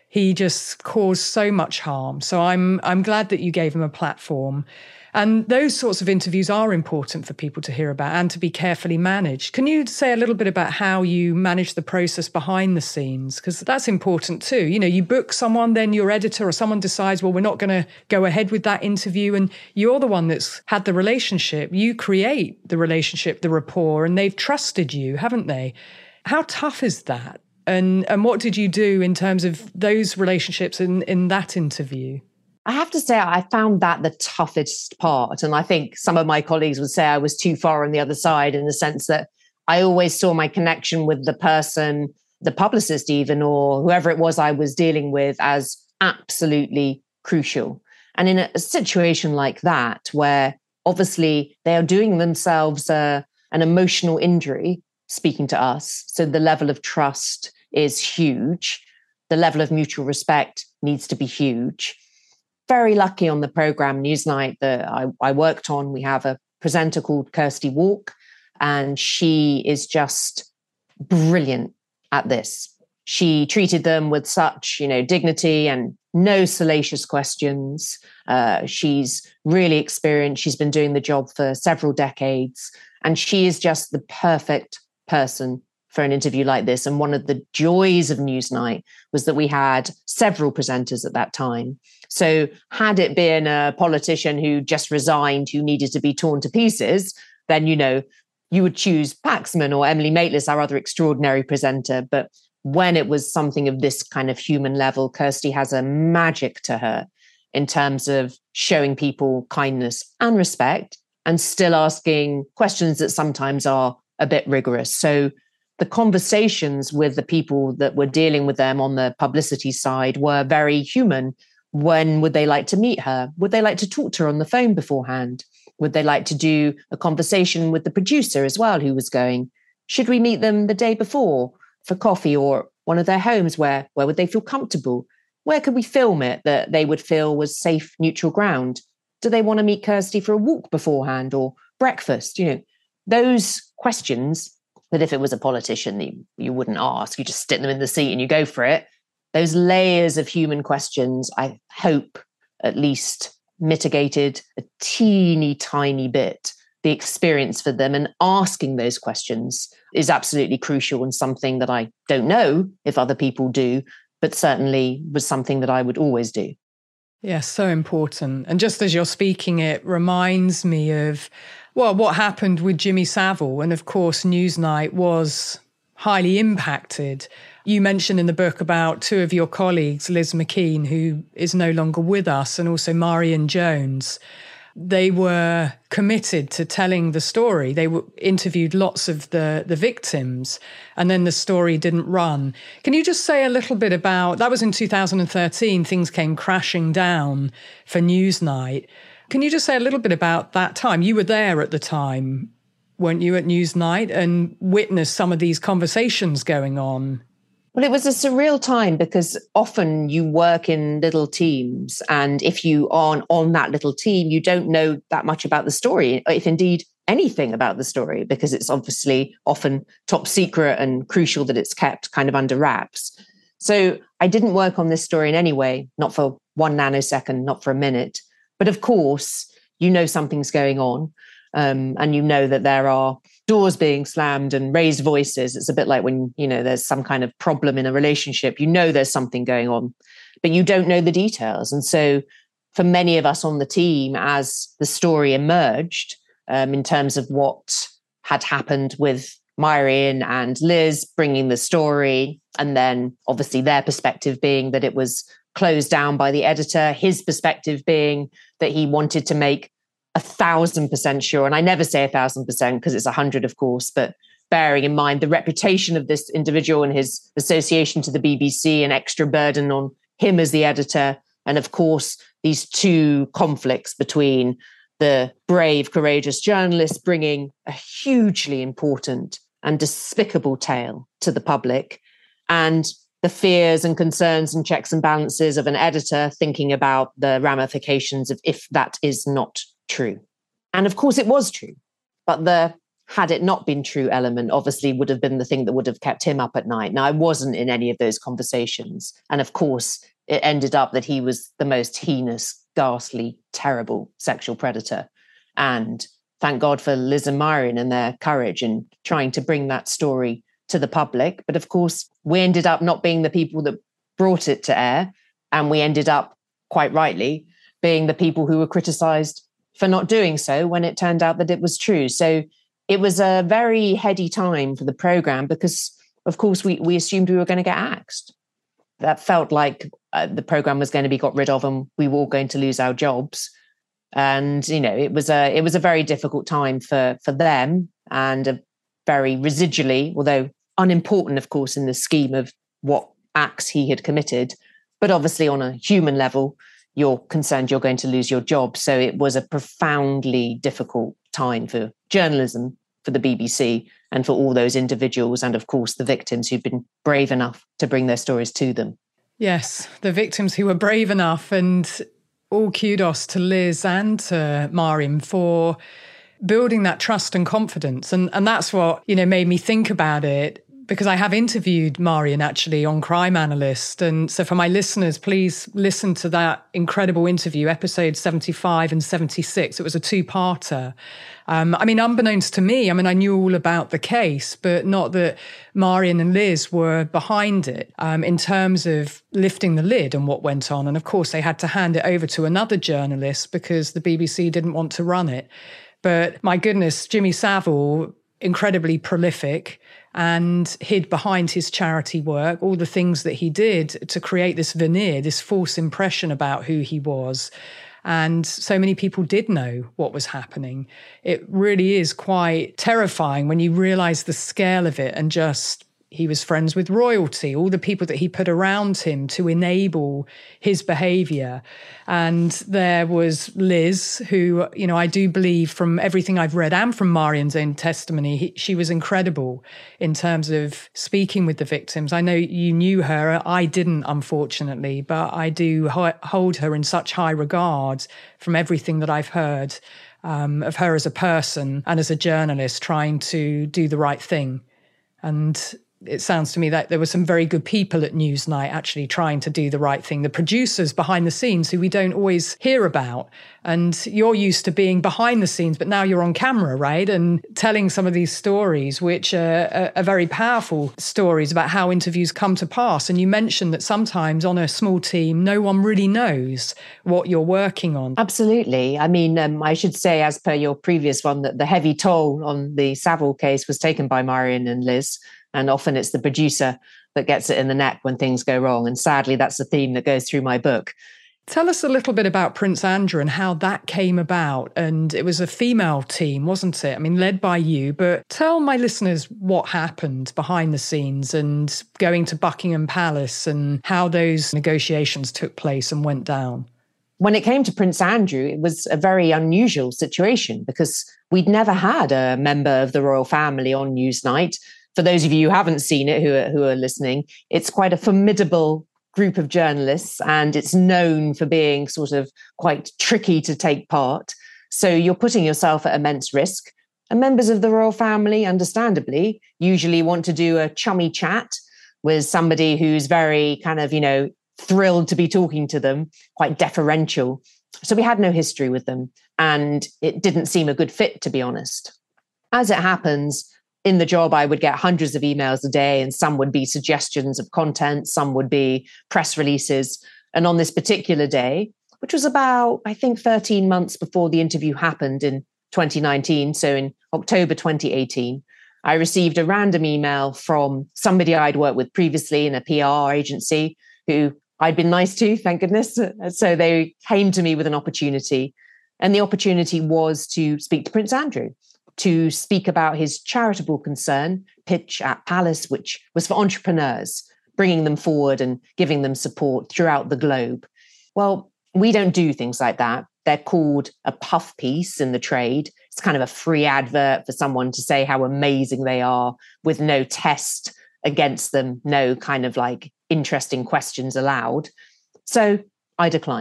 He just caused so much harm. So I'm I'm glad that you gave him a platform. And those sorts of interviews are important for people to hear about and to be carefully managed. Can you say a little bit about how you manage the process behind the scenes? Because that's important too. You know, you book someone, then your editor or someone decides, well, we're not going to go ahead with that interview. And you're the one that's had the relationship. You create the relationship, the rapport, and they've trusted you, haven't they? How tough is that? And and what did you do in terms of those relationships in, in that interview? I have to say, I found that the toughest part. And I think some of my colleagues would say I was too far on the other side, in the sense that I always saw my connection with the person, the publicist even, or whoever it was I was dealing with, as absolutely crucial. And in a, a situation like that, where obviously they are doing themselves uh, an emotional injury speaking to us, so the level of trust is huge. The level of mutual respect needs to be huge. Very lucky on the program Newsnight that I, I worked on. We have a presenter called Kirsty Walk, and she is just brilliant at this. She treated them with such, you know, dignity and no salacious questions. Uh, she's really experienced. She's been doing the job for several decades, and she is just the perfect person for an interview like this. And one of the joys of Newsnight was that we had several presenters at that time. So had it been a politician who just resigned, who needed to be torn to pieces, then, you know, you would choose Paxman or Emily Maitlis, our other extraordinary presenter. But when it was something of this kind of human level, Kirsty has a magic to her in terms of showing people kindness and respect, and still asking questions that sometimes are a bit rigorous. So the conversations with the people that were dealing with them on the publicity side were very human. When would they like to meet her? Would they like to talk to her on the phone beforehand? Would they like to do a conversation with the producer as well, who was going? Should we meet them the day before for coffee, or one of their homes? Where, where would they feel comfortable? Where could we film it that they would feel was safe, neutral ground? Do they want to meet Kirsty for a walk beforehand or breakfast? You know, those questions that if it was a politician, you, you wouldn't ask, you just stick them in the seat and you go for it. Those layers of human questions, I hope, at least mitigated a teeny tiny bit the experience for them. And asking those questions is absolutely crucial, and something that I don't know if other people do, but certainly was something that I would always do. Yeah, so important. And just as you're speaking, it reminds me of, well, what happened with Jimmy Savile. And of course, Newsnight was highly impacted. You mentioned in the book about two of your colleagues, Liz McKean, who is no longer with us, and also Marion Jones. They were committed to telling the story. They were, interviewed lots of the, the victims, and then the story didn't run. Can you just say a little bit about, that was in two thousand thirteen, things came crashing down for Newsnight. Can you just say a little bit about that time? You were there at the time, weren't you, at Newsnight, and witnessed some of these conversations going on? Well, it was a surreal time, because often you work in little teams, and if you aren't on that little team, you don't know that much about the story, if indeed anything about the story, because it's obviously often top secret and crucial that it's kept kind of under wraps. So I didn't work on this story in any way, not for one nanosecond, not for a minute. But of course, you know something's going on, um, and you know that there are doors being slammed and raised voices. It's a bit like when, you know, there's some kind of problem in a relationship. You know there's something going on, but you don't know the details. And so for many of us on the team, as the story emerged, um, in terms of what had happened with Marion and Liz bringing the story, and then obviously their perspective being that it was closed down by the editor, his perspective being that he wanted to make a thousand percent sure. And I never say a thousand percent because it's a hundred, of course, but bearing in mind the reputation of this individual and his association to the B B C, an extra burden on him as the editor. And of course, these two conflicts between the brave, courageous journalist bringing a hugely important and despicable tale to the public, and the fears and concerns and checks and balances of an editor thinking about the ramifications of if that is not true. And of course it was true, but the had it not been true element, obviously would have been the thing that would have kept him up at night. Now, I wasn't in any of those conversations. And of course, it ended up that he was the most heinous, ghastly, terrible sexual predator. And thank God for Liz and Marion and their courage in trying to bring that story to the public. But of course, we ended up not being the people that brought it to air. And we ended up, quite rightly, being the people who were criticized for not doing so when it turned out that it was true. So it was a very heady time for the program because, of course, we, we assumed we were going to get axed. That felt like uh, the program was going to be got rid of and we were all going to lose our jobs. And, you know, it was a it was a very difficult time for, for them and a very residually, although unimportant, of course, in the scheme of what acts he had committed. But obviously on a human level, you're concerned you're going to lose your job. So it was a profoundly difficult time for journalism, for the B B C, and for all those individuals, and of course the victims who've been brave enough to bring their stories to them. Yes, the victims who were brave enough, and all kudos to Liz and to Mariam for building that trust and confidence. And and that's what, you know, made me think about it, because I have interviewed Mariam actually on Crime Analyst. And so for my listeners, please listen to that incredible interview, episode seventy-five and seventy-six. It was a two-parter. Um, I mean, unbeknownst to me, I mean, I knew all about the case, but not that Mariam and Liz were behind it um, in terms of lifting the lid on what went on. And of course, they had to hand it over to another journalist because the B B C didn't want to run it. But my goodness, Jimmy Savile, incredibly prolific, and hid behind his charity work, all the things that he did to create this veneer, this false impression about who he was. And so many people did know what was happening. It really is quite terrifying when you realize the scale of it, and just he was friends with royalty, all the people that he put around him to enable his behavior. And there was Liz, who, you know, I do believe from everything I've read and from Mariam's own testimony, he, she was incredible in terms of speaking with the victims. I know you knew her. I didn't, unfortunately, but I do ho- hold her in such high regard from everything that I've heard um, of her as a person and as a journalist trying to do the right thing. And it sounds to me that there were some very good people at Newsnight actually trying to do the right thing. The producers behind the scenes who we don't always hear about. And you're used to being behind the scenes, but now you're on camera, right? And telling some of these stories, which are, are very powerful stories about how interviews come to pass. And you mentioned that sometimes on a small team, no one really knows what you're working on. Absolutely. I mean, um, I should say, as per your previous one, that the heavy toll on the Savile case was taken by Mariam and Liz. And often it's the producer that gets it in the neck when things go wrong. And sadly, that's the theme that goes through my book. Tell us a little bit about Prince Andrew and how that came about. And it was a female team, wasn't it? I mean, led by you. But tell my listeners what happened behind the scenes and going to Buckingham Palace and how those negotiations took place and went down. When it came to Prince Andrew, it was a very unusual situation because we'd never had a member of the royal family on Newsnight. For those of you who haven't seen it, who are, who are listening, it's quite a formidable group of journalists, and it's known for being sort of quite tricky to take part. So you're putting yourself at immense risk. And members of the royal family, understandably, usually want to do a chummy chat with somebody who's very kind of, you know, thrilled to be talking to them, quite deferential. So we had no history with them, and it didn't seem a good fit, to be honest. As it happens, in the job, I would get hundreds of emails a day, and some would be suggestions of content, some would be press releases. And on this particular day, which was about, I think, thirteen months before the interview happened in twenty nineteen, so in October twenty eighteen, I received a random email from somebody I'd worked with previously in a P R agency who I'd been nice to, thank goodness. So they came to me with an opportunity. And the opportunity was to speak to Prince Andrew, to speak about his charitable concern, Pitch at Palace, which was for entrepreneurs, bringing them forward and giving them support throughout the globe. Well, we don't do things like that. They're called a puff piece in the trade. It's kind of a free advert for someone to say how amazing they are with no test against them, no kind of like interesting questions allowed. So I declined.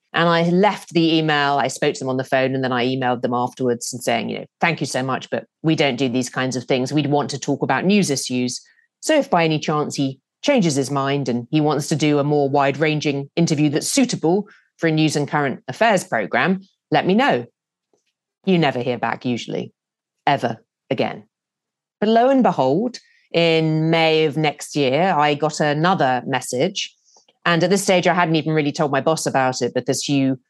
And I left the email, I spoke to them on the phone, and then I emailed them afterwards and saying, you know, thank you so much, but we don't do these kinds of things. We'd want to talk about news issues. So if by any chance he changes his mind and he wants to do a more wide-ranging interview that's suitable for a news and current affairs program, let me know. You never hear back usually, ever again. But lo and behold, in May of next year, I got another message. And at this stage, I hadn't even really told my boss about it because you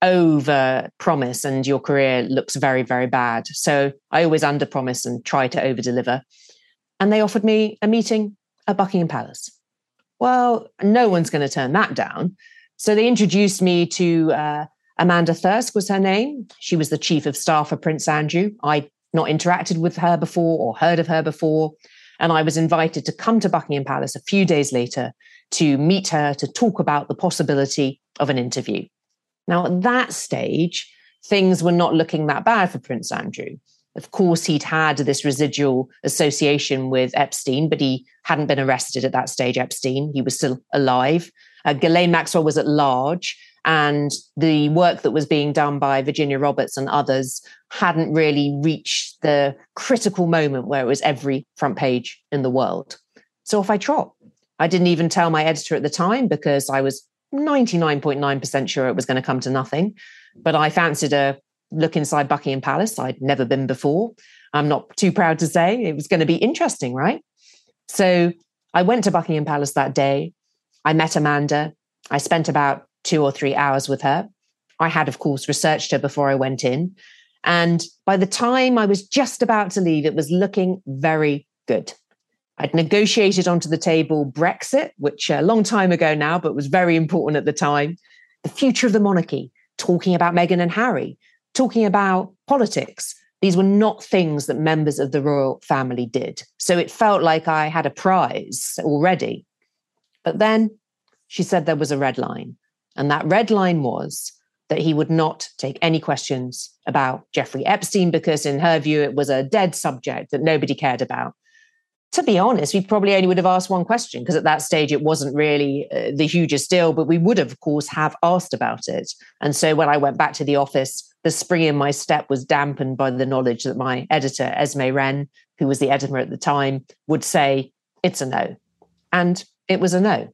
over-promise and your career looks very, very bad. So I always under-promise and try to over-deliver. And they offered me a meeting at Buckingham Palace. Well, no one's going to turn that down. So they introduced me to uh, Amanda Thirsk was her name. She was the chief of staff for Prince Andrew. I'd not interacted with her before or heard of her before. And I was invited to come to Buckingham Palace a few days later to meet her, to talk about the possibility of an interview. Now, at that stage, things were not looking that bad for Prince Andrew. Of course, he'd had this residual association with Epstein, but he hadn't been arrested at that stage, Epstein. He was still alive. Uh, Ghislaine Maxwell was at large, and the work that was being done by Virginia Roberts and others hadn't really reached the critical moment where it was every front page in the world. So off I trot. I didn't even tell my editor at the time because I was ninety-nine point nine percent sure it was going to come to nothing. But I fancied a look inside Buckingham Palace. I'd never been before. I'm not too proud to say. It was going to be interesting, right? So I went to Buckingham Palace that day. I met Amanda. I spent about two or three hours with her. I had, of course, researched her before I went in. And by the time I was just about to leave, it was looking very good. I'd negotiated onto the table Brexit, which a long time ago now, but was very important at the time, the future of the monarchy, talking about Meghan and Harry, talking about politics. These were not things that members of the royal family did. So it felt like I had a prize already. But then she said there was a red line. And that red line was that he would not take any questions about Jeffrey Epstein because in her view, it was a dead subject that nobody cared about. To be honest, we probably only would have asked one question because at that stage, it wasn't really uh, the hugest deal, but we would have, of course, have asked about it. And so when I went back to the office, the spring in my step was dampened by the knowledge that my editor, Esme Wren, who was the editor at the time, would say, it's a no. And it was a no.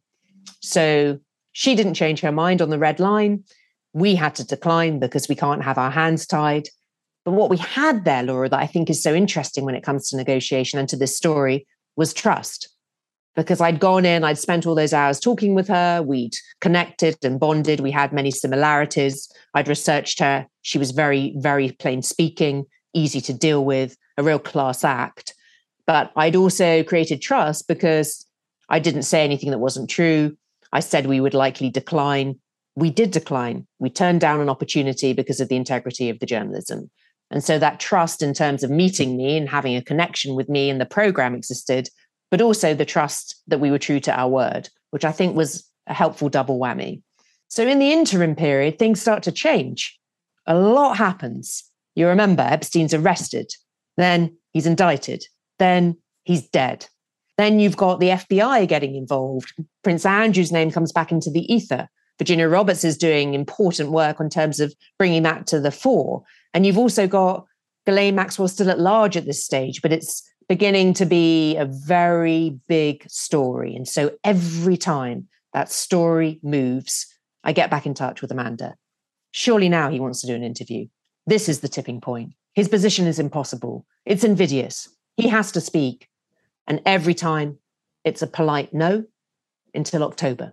So she didn't change her mind on the red line. We had to decline because we can't have our hands tied. But what we had there, Laura, that I think is so interesting when it comes to negotiation and to this story was trust. Because I'd gone in, I'd spent all those hours talking with her, we'd connected and bonded, we had many similarities. I'd researched her. She was very, very plain speaking, easy to deal with, a real class act. But I'd also created trust because I didn't say anything that wasn't true. I said we would likely decline. We did decline. We turned down an opportunity because of the integrity of the journalism. And so that trust in terms of meeting me and having a connection with me and the program existed, but also the trust that we were true to our word, which I think was a helpful double whammy. So in the interim period, things start to change. A lot happens. You remember Epstein's arrested, then he's indicted, then he's dead. Then you've got the F B I getting involved. Prince Andrew's name comes back into the ether. Virginia Roberts is doing important work in terms of bringing that to the fore. And you've also got Ghislaine Maxwell still at large at this stage, but it's beginning to be a very big story. And so every time that story moves, I get back in touch with Amanda. Surely now he wants to do an interview. This is the tipping point. His position is impossible. It's invidious. He has to speak. And every time it's a polite no until October.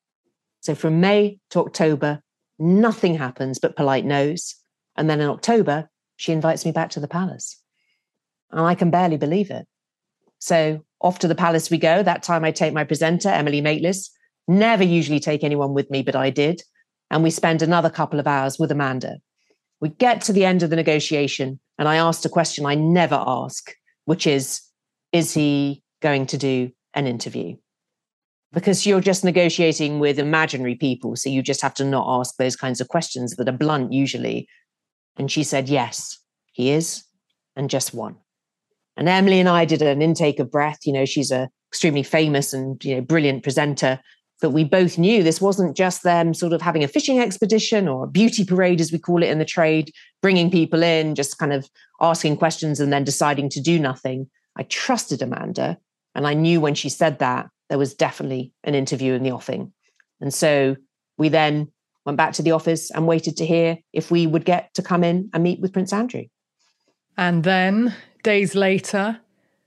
So from May to October, nothing happens but polite no's. And then in October, she invites me back to the palace. And I can barely believe it. So off to the palace we go. That time I take my presenter, Emily Maitlis. Never usually take anyone with me, but I did. And we spend another couple of hours with Amanda. We get to the end of the negotiation, and I asked a question I never ask, which is, is he going to do an interview? Because you're just negotiating with imaginary people, so you just have to not ask those kinds of questions that are blunt usually. And she said, yes, he is, and just one. And Emily and I did an intake of breath. You know, she's a extremely famous and, you know, brilliant presenter. that we both knew this wasn't just them sort of having a fishing expedition or a beauty parade, as we call it in the trade, bringing people in, just kind of asking questions and then deciding to do nothing. I trusted Amanda, and I knew when she said that, there was definitely an interview in the offing. And so we then went back to the office and waited to hear if we would get to come in and meet with Prince Andrew. And then, days later,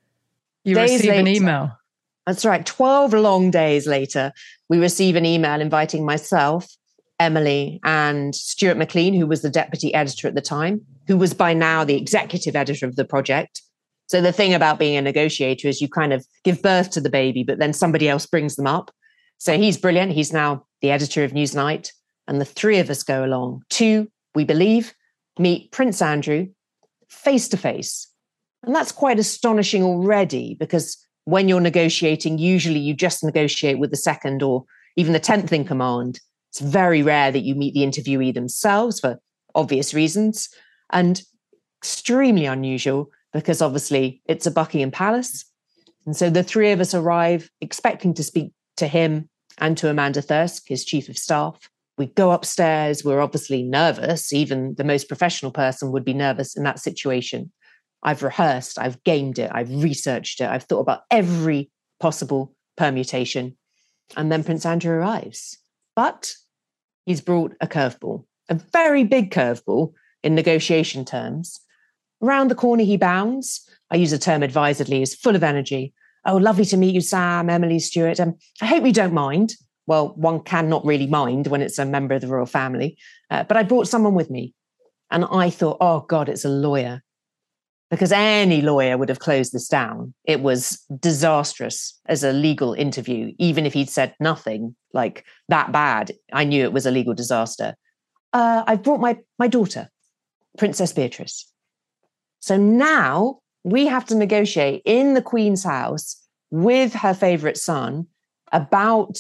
you days receive later, an email. That's right. twelve long days later, we receive an email inviting myself, Emily, and Stuart McLean, who was the deputy editor at the time, who was by now the executive editor of the project. So the thing about being a negotiator is you kind of give birth to the baby, but then somebody else brings them up. So he's brilliant. He's now the editor of Newsnight. And the three of us go along to, we believe, meet Prince Andrew face to face. And that's quite astonishing already, because when you're negotiating, usually you just negotiate with the second or even the tenth in command. It's very rare that you meet the interviewee themselves for obvious reasons, and extremely unusual because obviously it's a Buckingham Palace. And so the three of us arrive expecting to speak to him and to Amanda Thirsk, his chief of staff. We go upstairs. We're obviously nervous. Even the most professional person would be nervous in that situation. I've rehearsed, I've gamed it, I've researched it, I've thought about every possible permutation. And then Prince Andrew arrives. But he's brought a curveball, a very big curveball in negotiation terms. Around the corner he bounds. I use a term advisedly, he's full of energy. Oh, lovely to meet you, Sam, Emily, Stuart. Um, I hope you don't mind. Well, one cannot really mind when it's a member of the royal family. Uh, but I brought someone with me. And I thought, oh God, it's a lawyer. Because any lawyer would have closed this down. It was disastrous as a legal interview. Even if he'd said nothing like that bad, I knew it was a legal disaster. Uh, I've brought my, my daughter, Princess Beatrice. So now we have to negotiate in the Queen's house with her favourite son about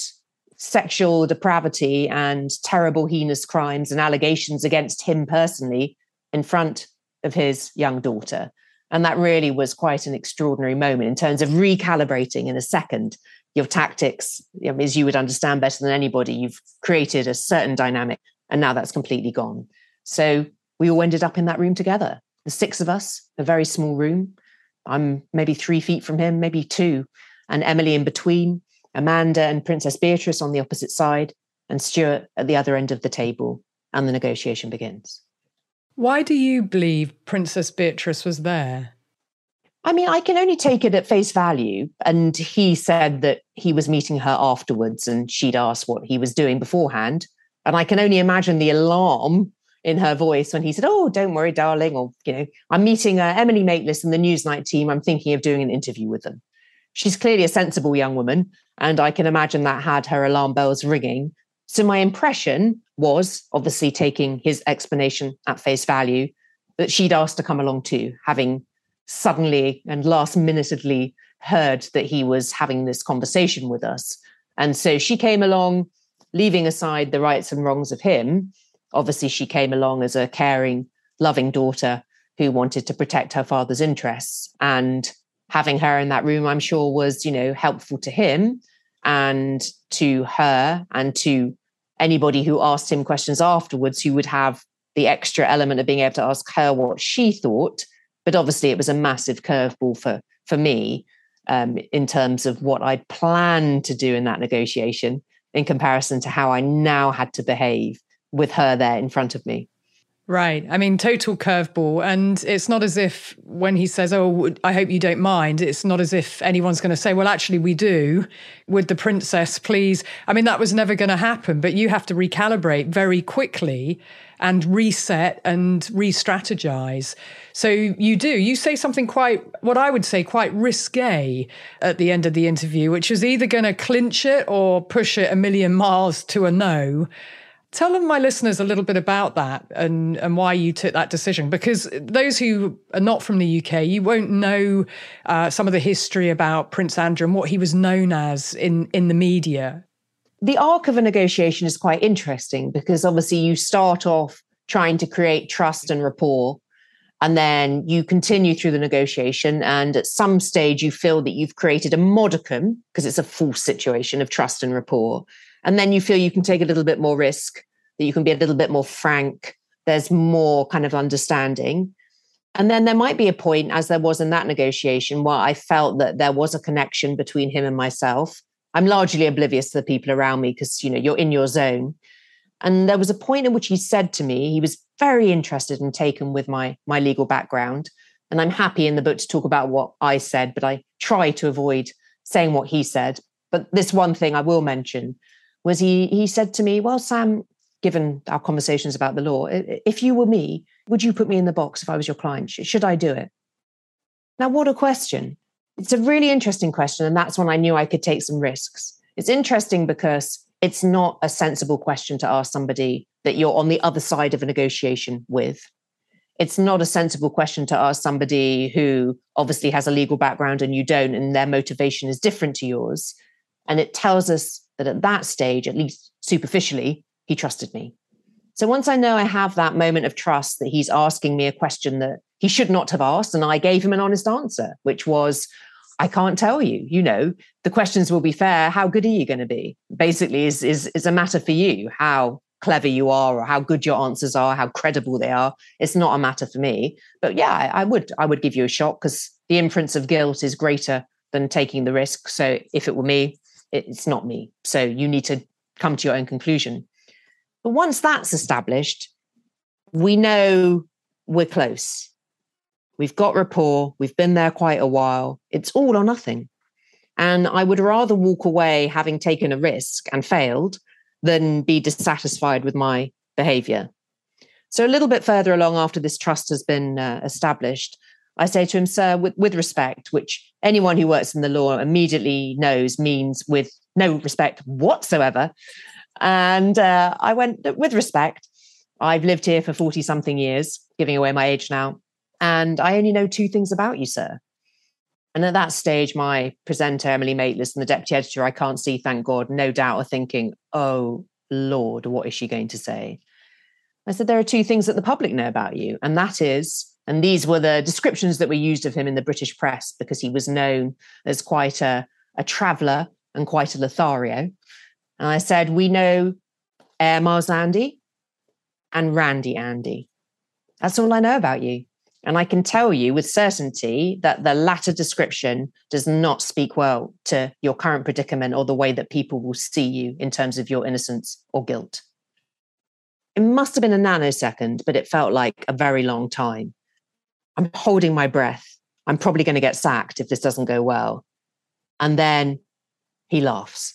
sexual depravity and terrible, heinous crimes and allegations against him personally in front of his young daughter. And that really was quite an extraordinary moment in terms of recalibrating in a second your tactics. You know, as you would understand better than anybody, you've created a certain dynamic and now that's completely gone. So we all ended up in that room together. The six of us, a very small room. I'm maybe three feet from him, maybe two. And Emily in between, Amanda and Princess Beatrice on the opposite side, and Stuart at the other end of the table. And the negotiation begins. Why do you believe Princess Beatrice was there? I mean, I can only take it at face value. And he said that he was meeting her afterwards and she'd asked what he was doing beforehand. And I can only imagine the alarm in her voice when he said, oh, don't worry, darling. Or, you know, I'm meeting uh, Emily Maitlis and the Newsnight team. I'm thinking of doing an interview with them. She's clearly a sensible young woman. And I can imagine that had her alarm bells ringing. So my impression was, obviously taking his explanation at face value, that she'd asked to come along too, having suddenly and last-minutely heard that he was having this conversation with us. And so she came along, leaving aside the rights and wrongs of him. Obviously, she came along as a caring, loving daughter who wanted to protect her father's interests. And having her in that room, I'm sure, was, you know, helpful to him and to her and to anybody who asked him questions afterwards, who would have the extra element of being able to ask her what she thought. But obviously it was a massive curveball for, for me um, in terms of what I'd planned to do in that negotiation in comparison to how I now had to behave with her there in front of me. Right. I mean, total curveball. And it's not as if when he says, oh, I hope you don't mind, it's not as if anyone's going to say, well, actually, we do. Would the princess please? I mean, that was never going to happen. But you have to recalibrate very quickly and reset and re-strategize. So you do. You say something quite, what I would say, quite risque at the end of the interview, which is either going to clinch it or push it a million miles to a no. Tell them, my listeners, a little bit about that and, and why you took that decision. Because those who are not from the U K, you won't know uh, some of the history about Prince Andrew and what he was known as in, in the media. The arc of a negotiation is quite interesting because obviously you start off trying to create trust and rapport. And then you continue through the negotiation. And at some stage, you feel that you've created a modicum, because it's a false situation, of trust and rapport. And then you feel you can take a little bit more risk, that you can be a little bit more frank. There's more kind of understanding. And then there might be a point, as there was in that negotiation, where I felt that there was a connection between him and myself. I'm largely oblivious to the people around me because, you know, you're in your zone. And there was a point in which he said to me, he was very interested and taken with my, my legal background. And I'm happy in the book to talk about what I said, but I try to avoid saying what he said. But this one thing I will mention was he he said to me, well, Sam, given our conversations about the law, if you were me, would you put me in the box if I was your client? Should I do it? Now, what a question. It's a really interesting question. And that's when I knew I could take some risks. It's interesting because it's not a sensible question to ask somebody that you're on the other side of a negotiation with. It's not a sensible question to ask somebody who obviously has a legal background and you don't, and their motivation is different to yours. And it tells us that at that stage, at least superficially, he trusted me. So once I know I have that moment of trust that he's asking me a question that he should not have asked, and I gave him an honest answer, which was, I can't tell you, you know, the questions will be fair. How good are you going to be? Basically is, is, is a matter for you, how clever you are or how good your answers are, how credible they are. It's not a matter for me. But yeah, I, I would I would give you a shot because the inference of guilt is greater than taking the risk. So if it were me, it's not me. So you need to come to your own conclusion. But once that's established, we know we're close. We've got rapport. We've been there quite a while. It's all or nothing. And I would rather walk away having taken a risk and failed than be dissatisfied with my behavior. So a little bit further along after this trust has been uh, established, I say to him, sir, with, with respect, which anyone who works in the law immediately knows means with no respect whatsoever. And uh, I went, with respect, I've lived here for forty something years, giving away my age now. And I only know two things about you, sir. And at that stage, my presenter, Emily Maitlis, and the deputy editor, I can't see, thank God, no doubt are thinking, oh, Lord, what is she going to say? I said, there are two things that the public know about you. And that is, and these were the descriptions that were used of him in the British press, because he was known as quite a, a traveller and quite a Lothario. And I said, we know Air Miles Andy and Randy Andy. That's all I know about you. And I can tell you with certainty that the latter description does not speak well to your current predicament or the way that people will see you in terms of your innocence or guilt. It must have been a nanosecond, but it felt like a very long time. I'm holding my breath. I'm probably going to get sacked if this doesn't go well. And then he laughs.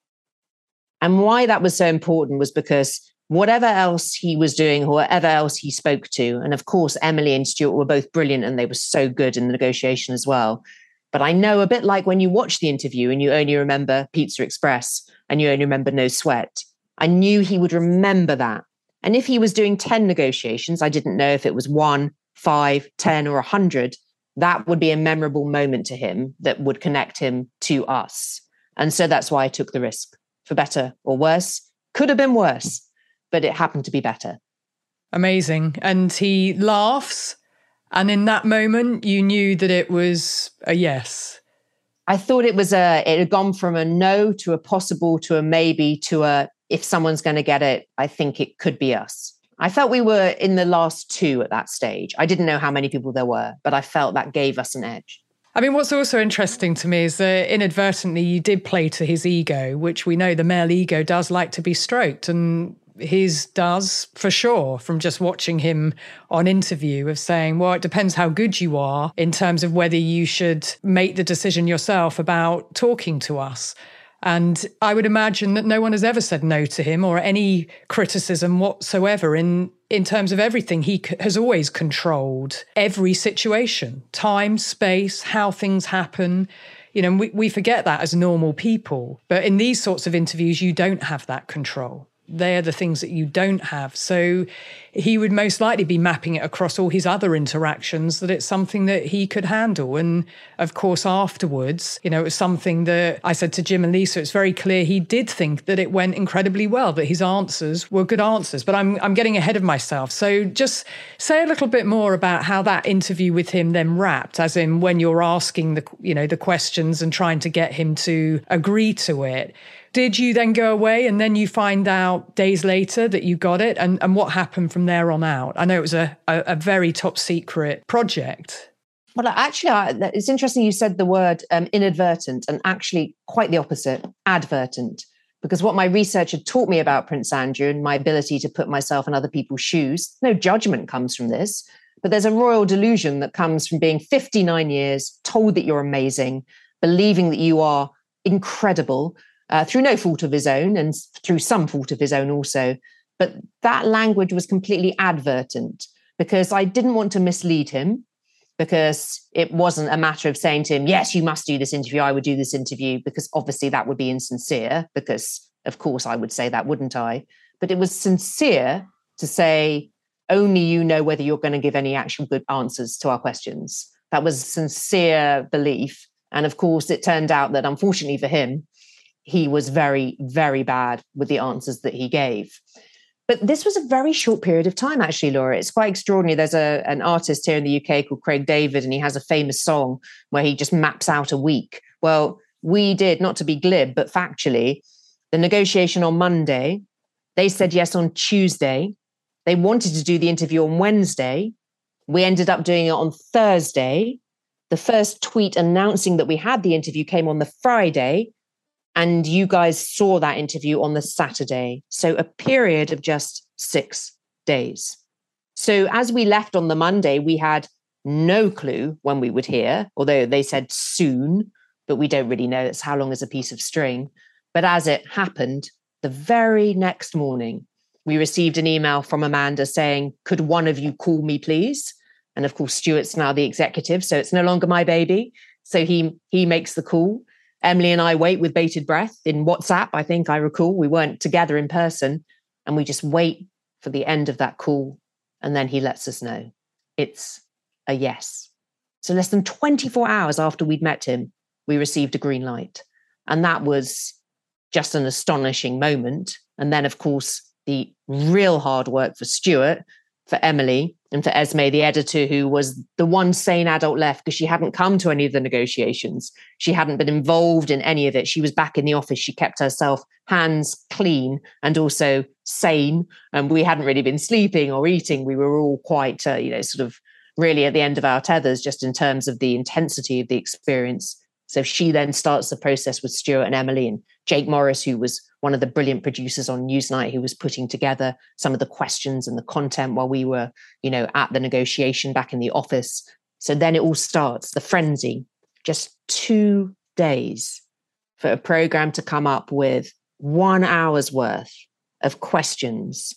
And why that was so important was because whatever else he was doing, or whatever else he spoke to, and of course, Emily and Stuart were both brilliant and they were so good in the negotiation as well. But I know a bit like when you watch the interview and you only remember Pizza Express and you only remember No Sweat, I knew he would remember that. And if he was doing ten negotiations, I didn't know if it was one, five, ten, or a hundred, that would be a memorable moment to him that would connect him to us. And so that's why I took the risk, for better or worse. Could have been worse, but it happened to be better. Amazing. And he laughs. And in that moment, you knew that it was a yes. I thought it was a, it had gone from a no to a possible to a maybe to a, if someone's going to get it, I think it could be us. I felt we were in the last two at that stage. I didn't know how many people there were, but I felt that gave us an edge. I mean, what's also interesting to me is that inadvertently you did play to his ego, which we know the male ego does like to be stroked. And his does, for sure, from just watching him on interview, of saying, well, it depends how good you are in terms of whether you should make the decision yourself about talking to us. And I would imagine that no one has ever said no to him or any criticism whatsoever in, in terms of everything. He c- has always controlled every situation, time, space, how things happen. You know, we, we forget that as normal people. But in these sorts of interviews, you don't have that control. they're the things that you don't have. So he would most likely be mapping it across all his other interactions, that it's something that he could handle. And of course, afterwards, you know, it was something that I said to Jim and Lisa, it's very clear he did think that it went incredibly well, that his answers were good answers. But I'm I'm getting ahead of myself. So just say a little bit more about how that interview with him then wrapped, as in when you're asking the, you know, the questions and trying to get him to agree to it. Did you then go away and then you find out days later that you got it? And, and what happened from there on out? I know it was a, a, a very top secret project. Well, actually, it's interesting you said the word um, inadvertent, and actually quite the opposite, advertent. Because what my research had taught me about Prince Andrew and my ability to put myself in other people's shoes, no judgment comes from this, but there's a royal delusion that comes from being fifty-nine years, told that you're amazing, believing that you are incredible, Uh, through no fault of his own and through some fault of his own also. But that language was completely advertent because I didn't want to mislead him, because it wasn't a matter of saying to him, yes, you must do this interview, I would do this interview, because obviously that would be insincere, because of course I would say that, wouldn't I? But it was sincere to say, only you know whether you're going to give any actual good answers to our questions. That was sincere belief. And of course, it turned out that unfortunately for him, he was very, very bad with the answers that he gave. But this was a very short period of time, actually, Laura. It's quite extraordinary. There's a, an artist here in the U K called Craig David, and he has a famous song where he just maps out a week. Well, we did, not to be glib, but factually, the negotiation on Monday, they said yes on Tuesday. They wanted to do the interview on Wednesday. We ended up doing it on Thursday. The first tweet announcing that we had the interview came on the Friday. And you guys saw that interview on the Saturday. So a period of just six days. So as we left on the Monday, we had no clue when we would hear, although they said soon, but we don't really know. That's how long is a piece of string. But as it happened, the very next morning, we received an email from Amanda saying, could one of you call me, please? And of course, Stuart's now the executive, so it's no longer my baby. So he, he makes the call. Emily and I wait with bated breath in WhatsApp. I think I recall we weren't together in person, and we just wait for the end of that call. And then he lets us know it's a yes. So less than twenty-four hours after we'd met him, we received a green light. And that was just an astonishing moment. And then, of course, the real hard work for Stuart, for Emily, and for Esme, the editor, who was the one sane adult left because she hadn't come to any of the negotiations. She hadn't been involved in any of it. She was back in the office. She kept herself hands clean and also sane. And we hadn't really been sleeping or eating. We were all quite, uh, you know, sort of really at the end of our tethers, just in terms of the intensity of the experience. So she then starts the process with Stuart and Emily, and Jake Morris, who was one of the brilliant producers on Newsnight, who was putting together some of the questions and the content while we were, you know, at the negotiation back in the office. So then it all starts, the frenzy. Just two days for a program to come up with one hour's worth of questions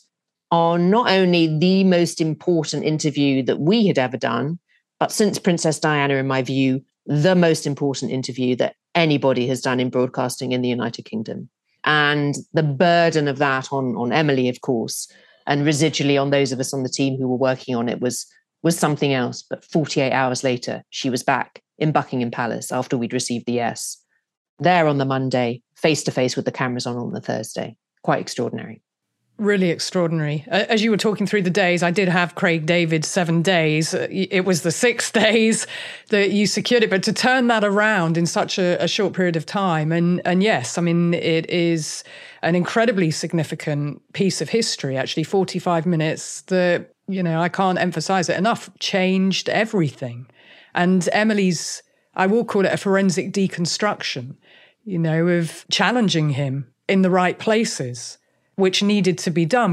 on not only the most important interview that we had ever done, but since Princess Diana, in my view, the most important interview that anybody has done in broadcasting in the United Kingdom. And the burden of that on, on Emily, of course, and residually on those of us on the team who were working on it was, was something else. But forty-eight hours later, she was back in Buckingham Palace after we'd received the yes. There on the Monday, face-to-face with the cameras on on the Thursday. Quite extraordinary. Really extraordinary. As you were talking through the days, I did have Craig David's seven days. It was the six days that you secured it, but to turn that around in such a, a short period of time. And, and yes, I mean, it is an incredibly significant piece of history, actually, forty-five minutes that, you know, I can't emphasize it enough, changed everything. And Emily's, I will call it a forensic deconstruction, you know, of challenging him in the right places, which needed to be done.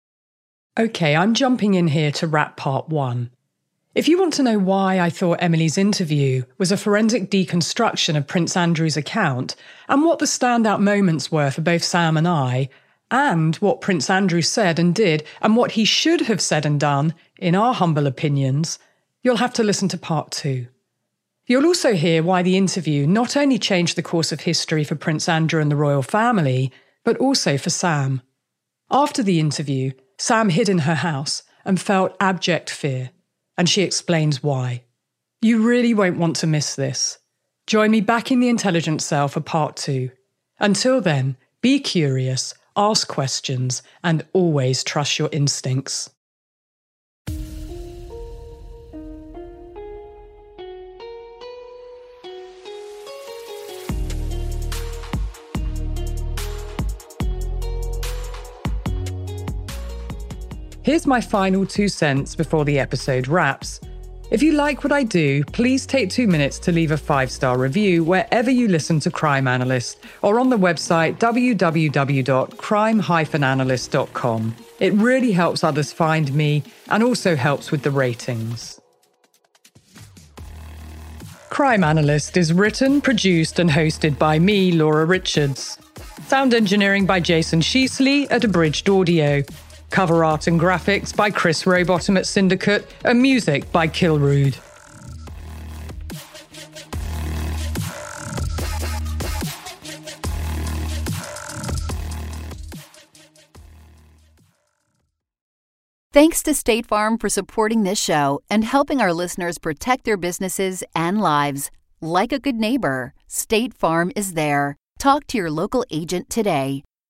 Okay, I'm jumping in here to wrap part one. If you want to know why I thought Emily's interview was a forensic deconstruction of Prince Andrew's account, and what the standout moments were for both Sam and I, and what Prince Andrew said and did, and what he should have said and done, in our humble opinions, you'll have to listen to part two. You'll also hear why the interview not only changed the course of history for Prince Andrew and the royal family, but also for Sam. After the interview, Sam hid in her house and felt abject fear, and she explains why. You really won't want to miss this. Join me back in the Intelligence Cell for part two. Until then, be curious, ask questions, and always trust your instincts. Here's my final two cents before the episode wraps. If you like what I do, please take two minutes to leave a five-star review wherever you listen to Crime Analyst or on the website w w w dot crime dash analyst dot com. It really helps others find me and also helps with the ratings. Crime Analyst is written, produced and hosted by me, Laura Richards. Sound engineering by Jason Sheasley at Abridged Audio. Cover art and graphics by Chris Rowbottom at Syndicate, and music by Kilrude. Thanks to State Farm for supporting this show and helping our listeners protect their businesses and lives. Like a good neighbor, State Farm is there. Talk to your local agent today.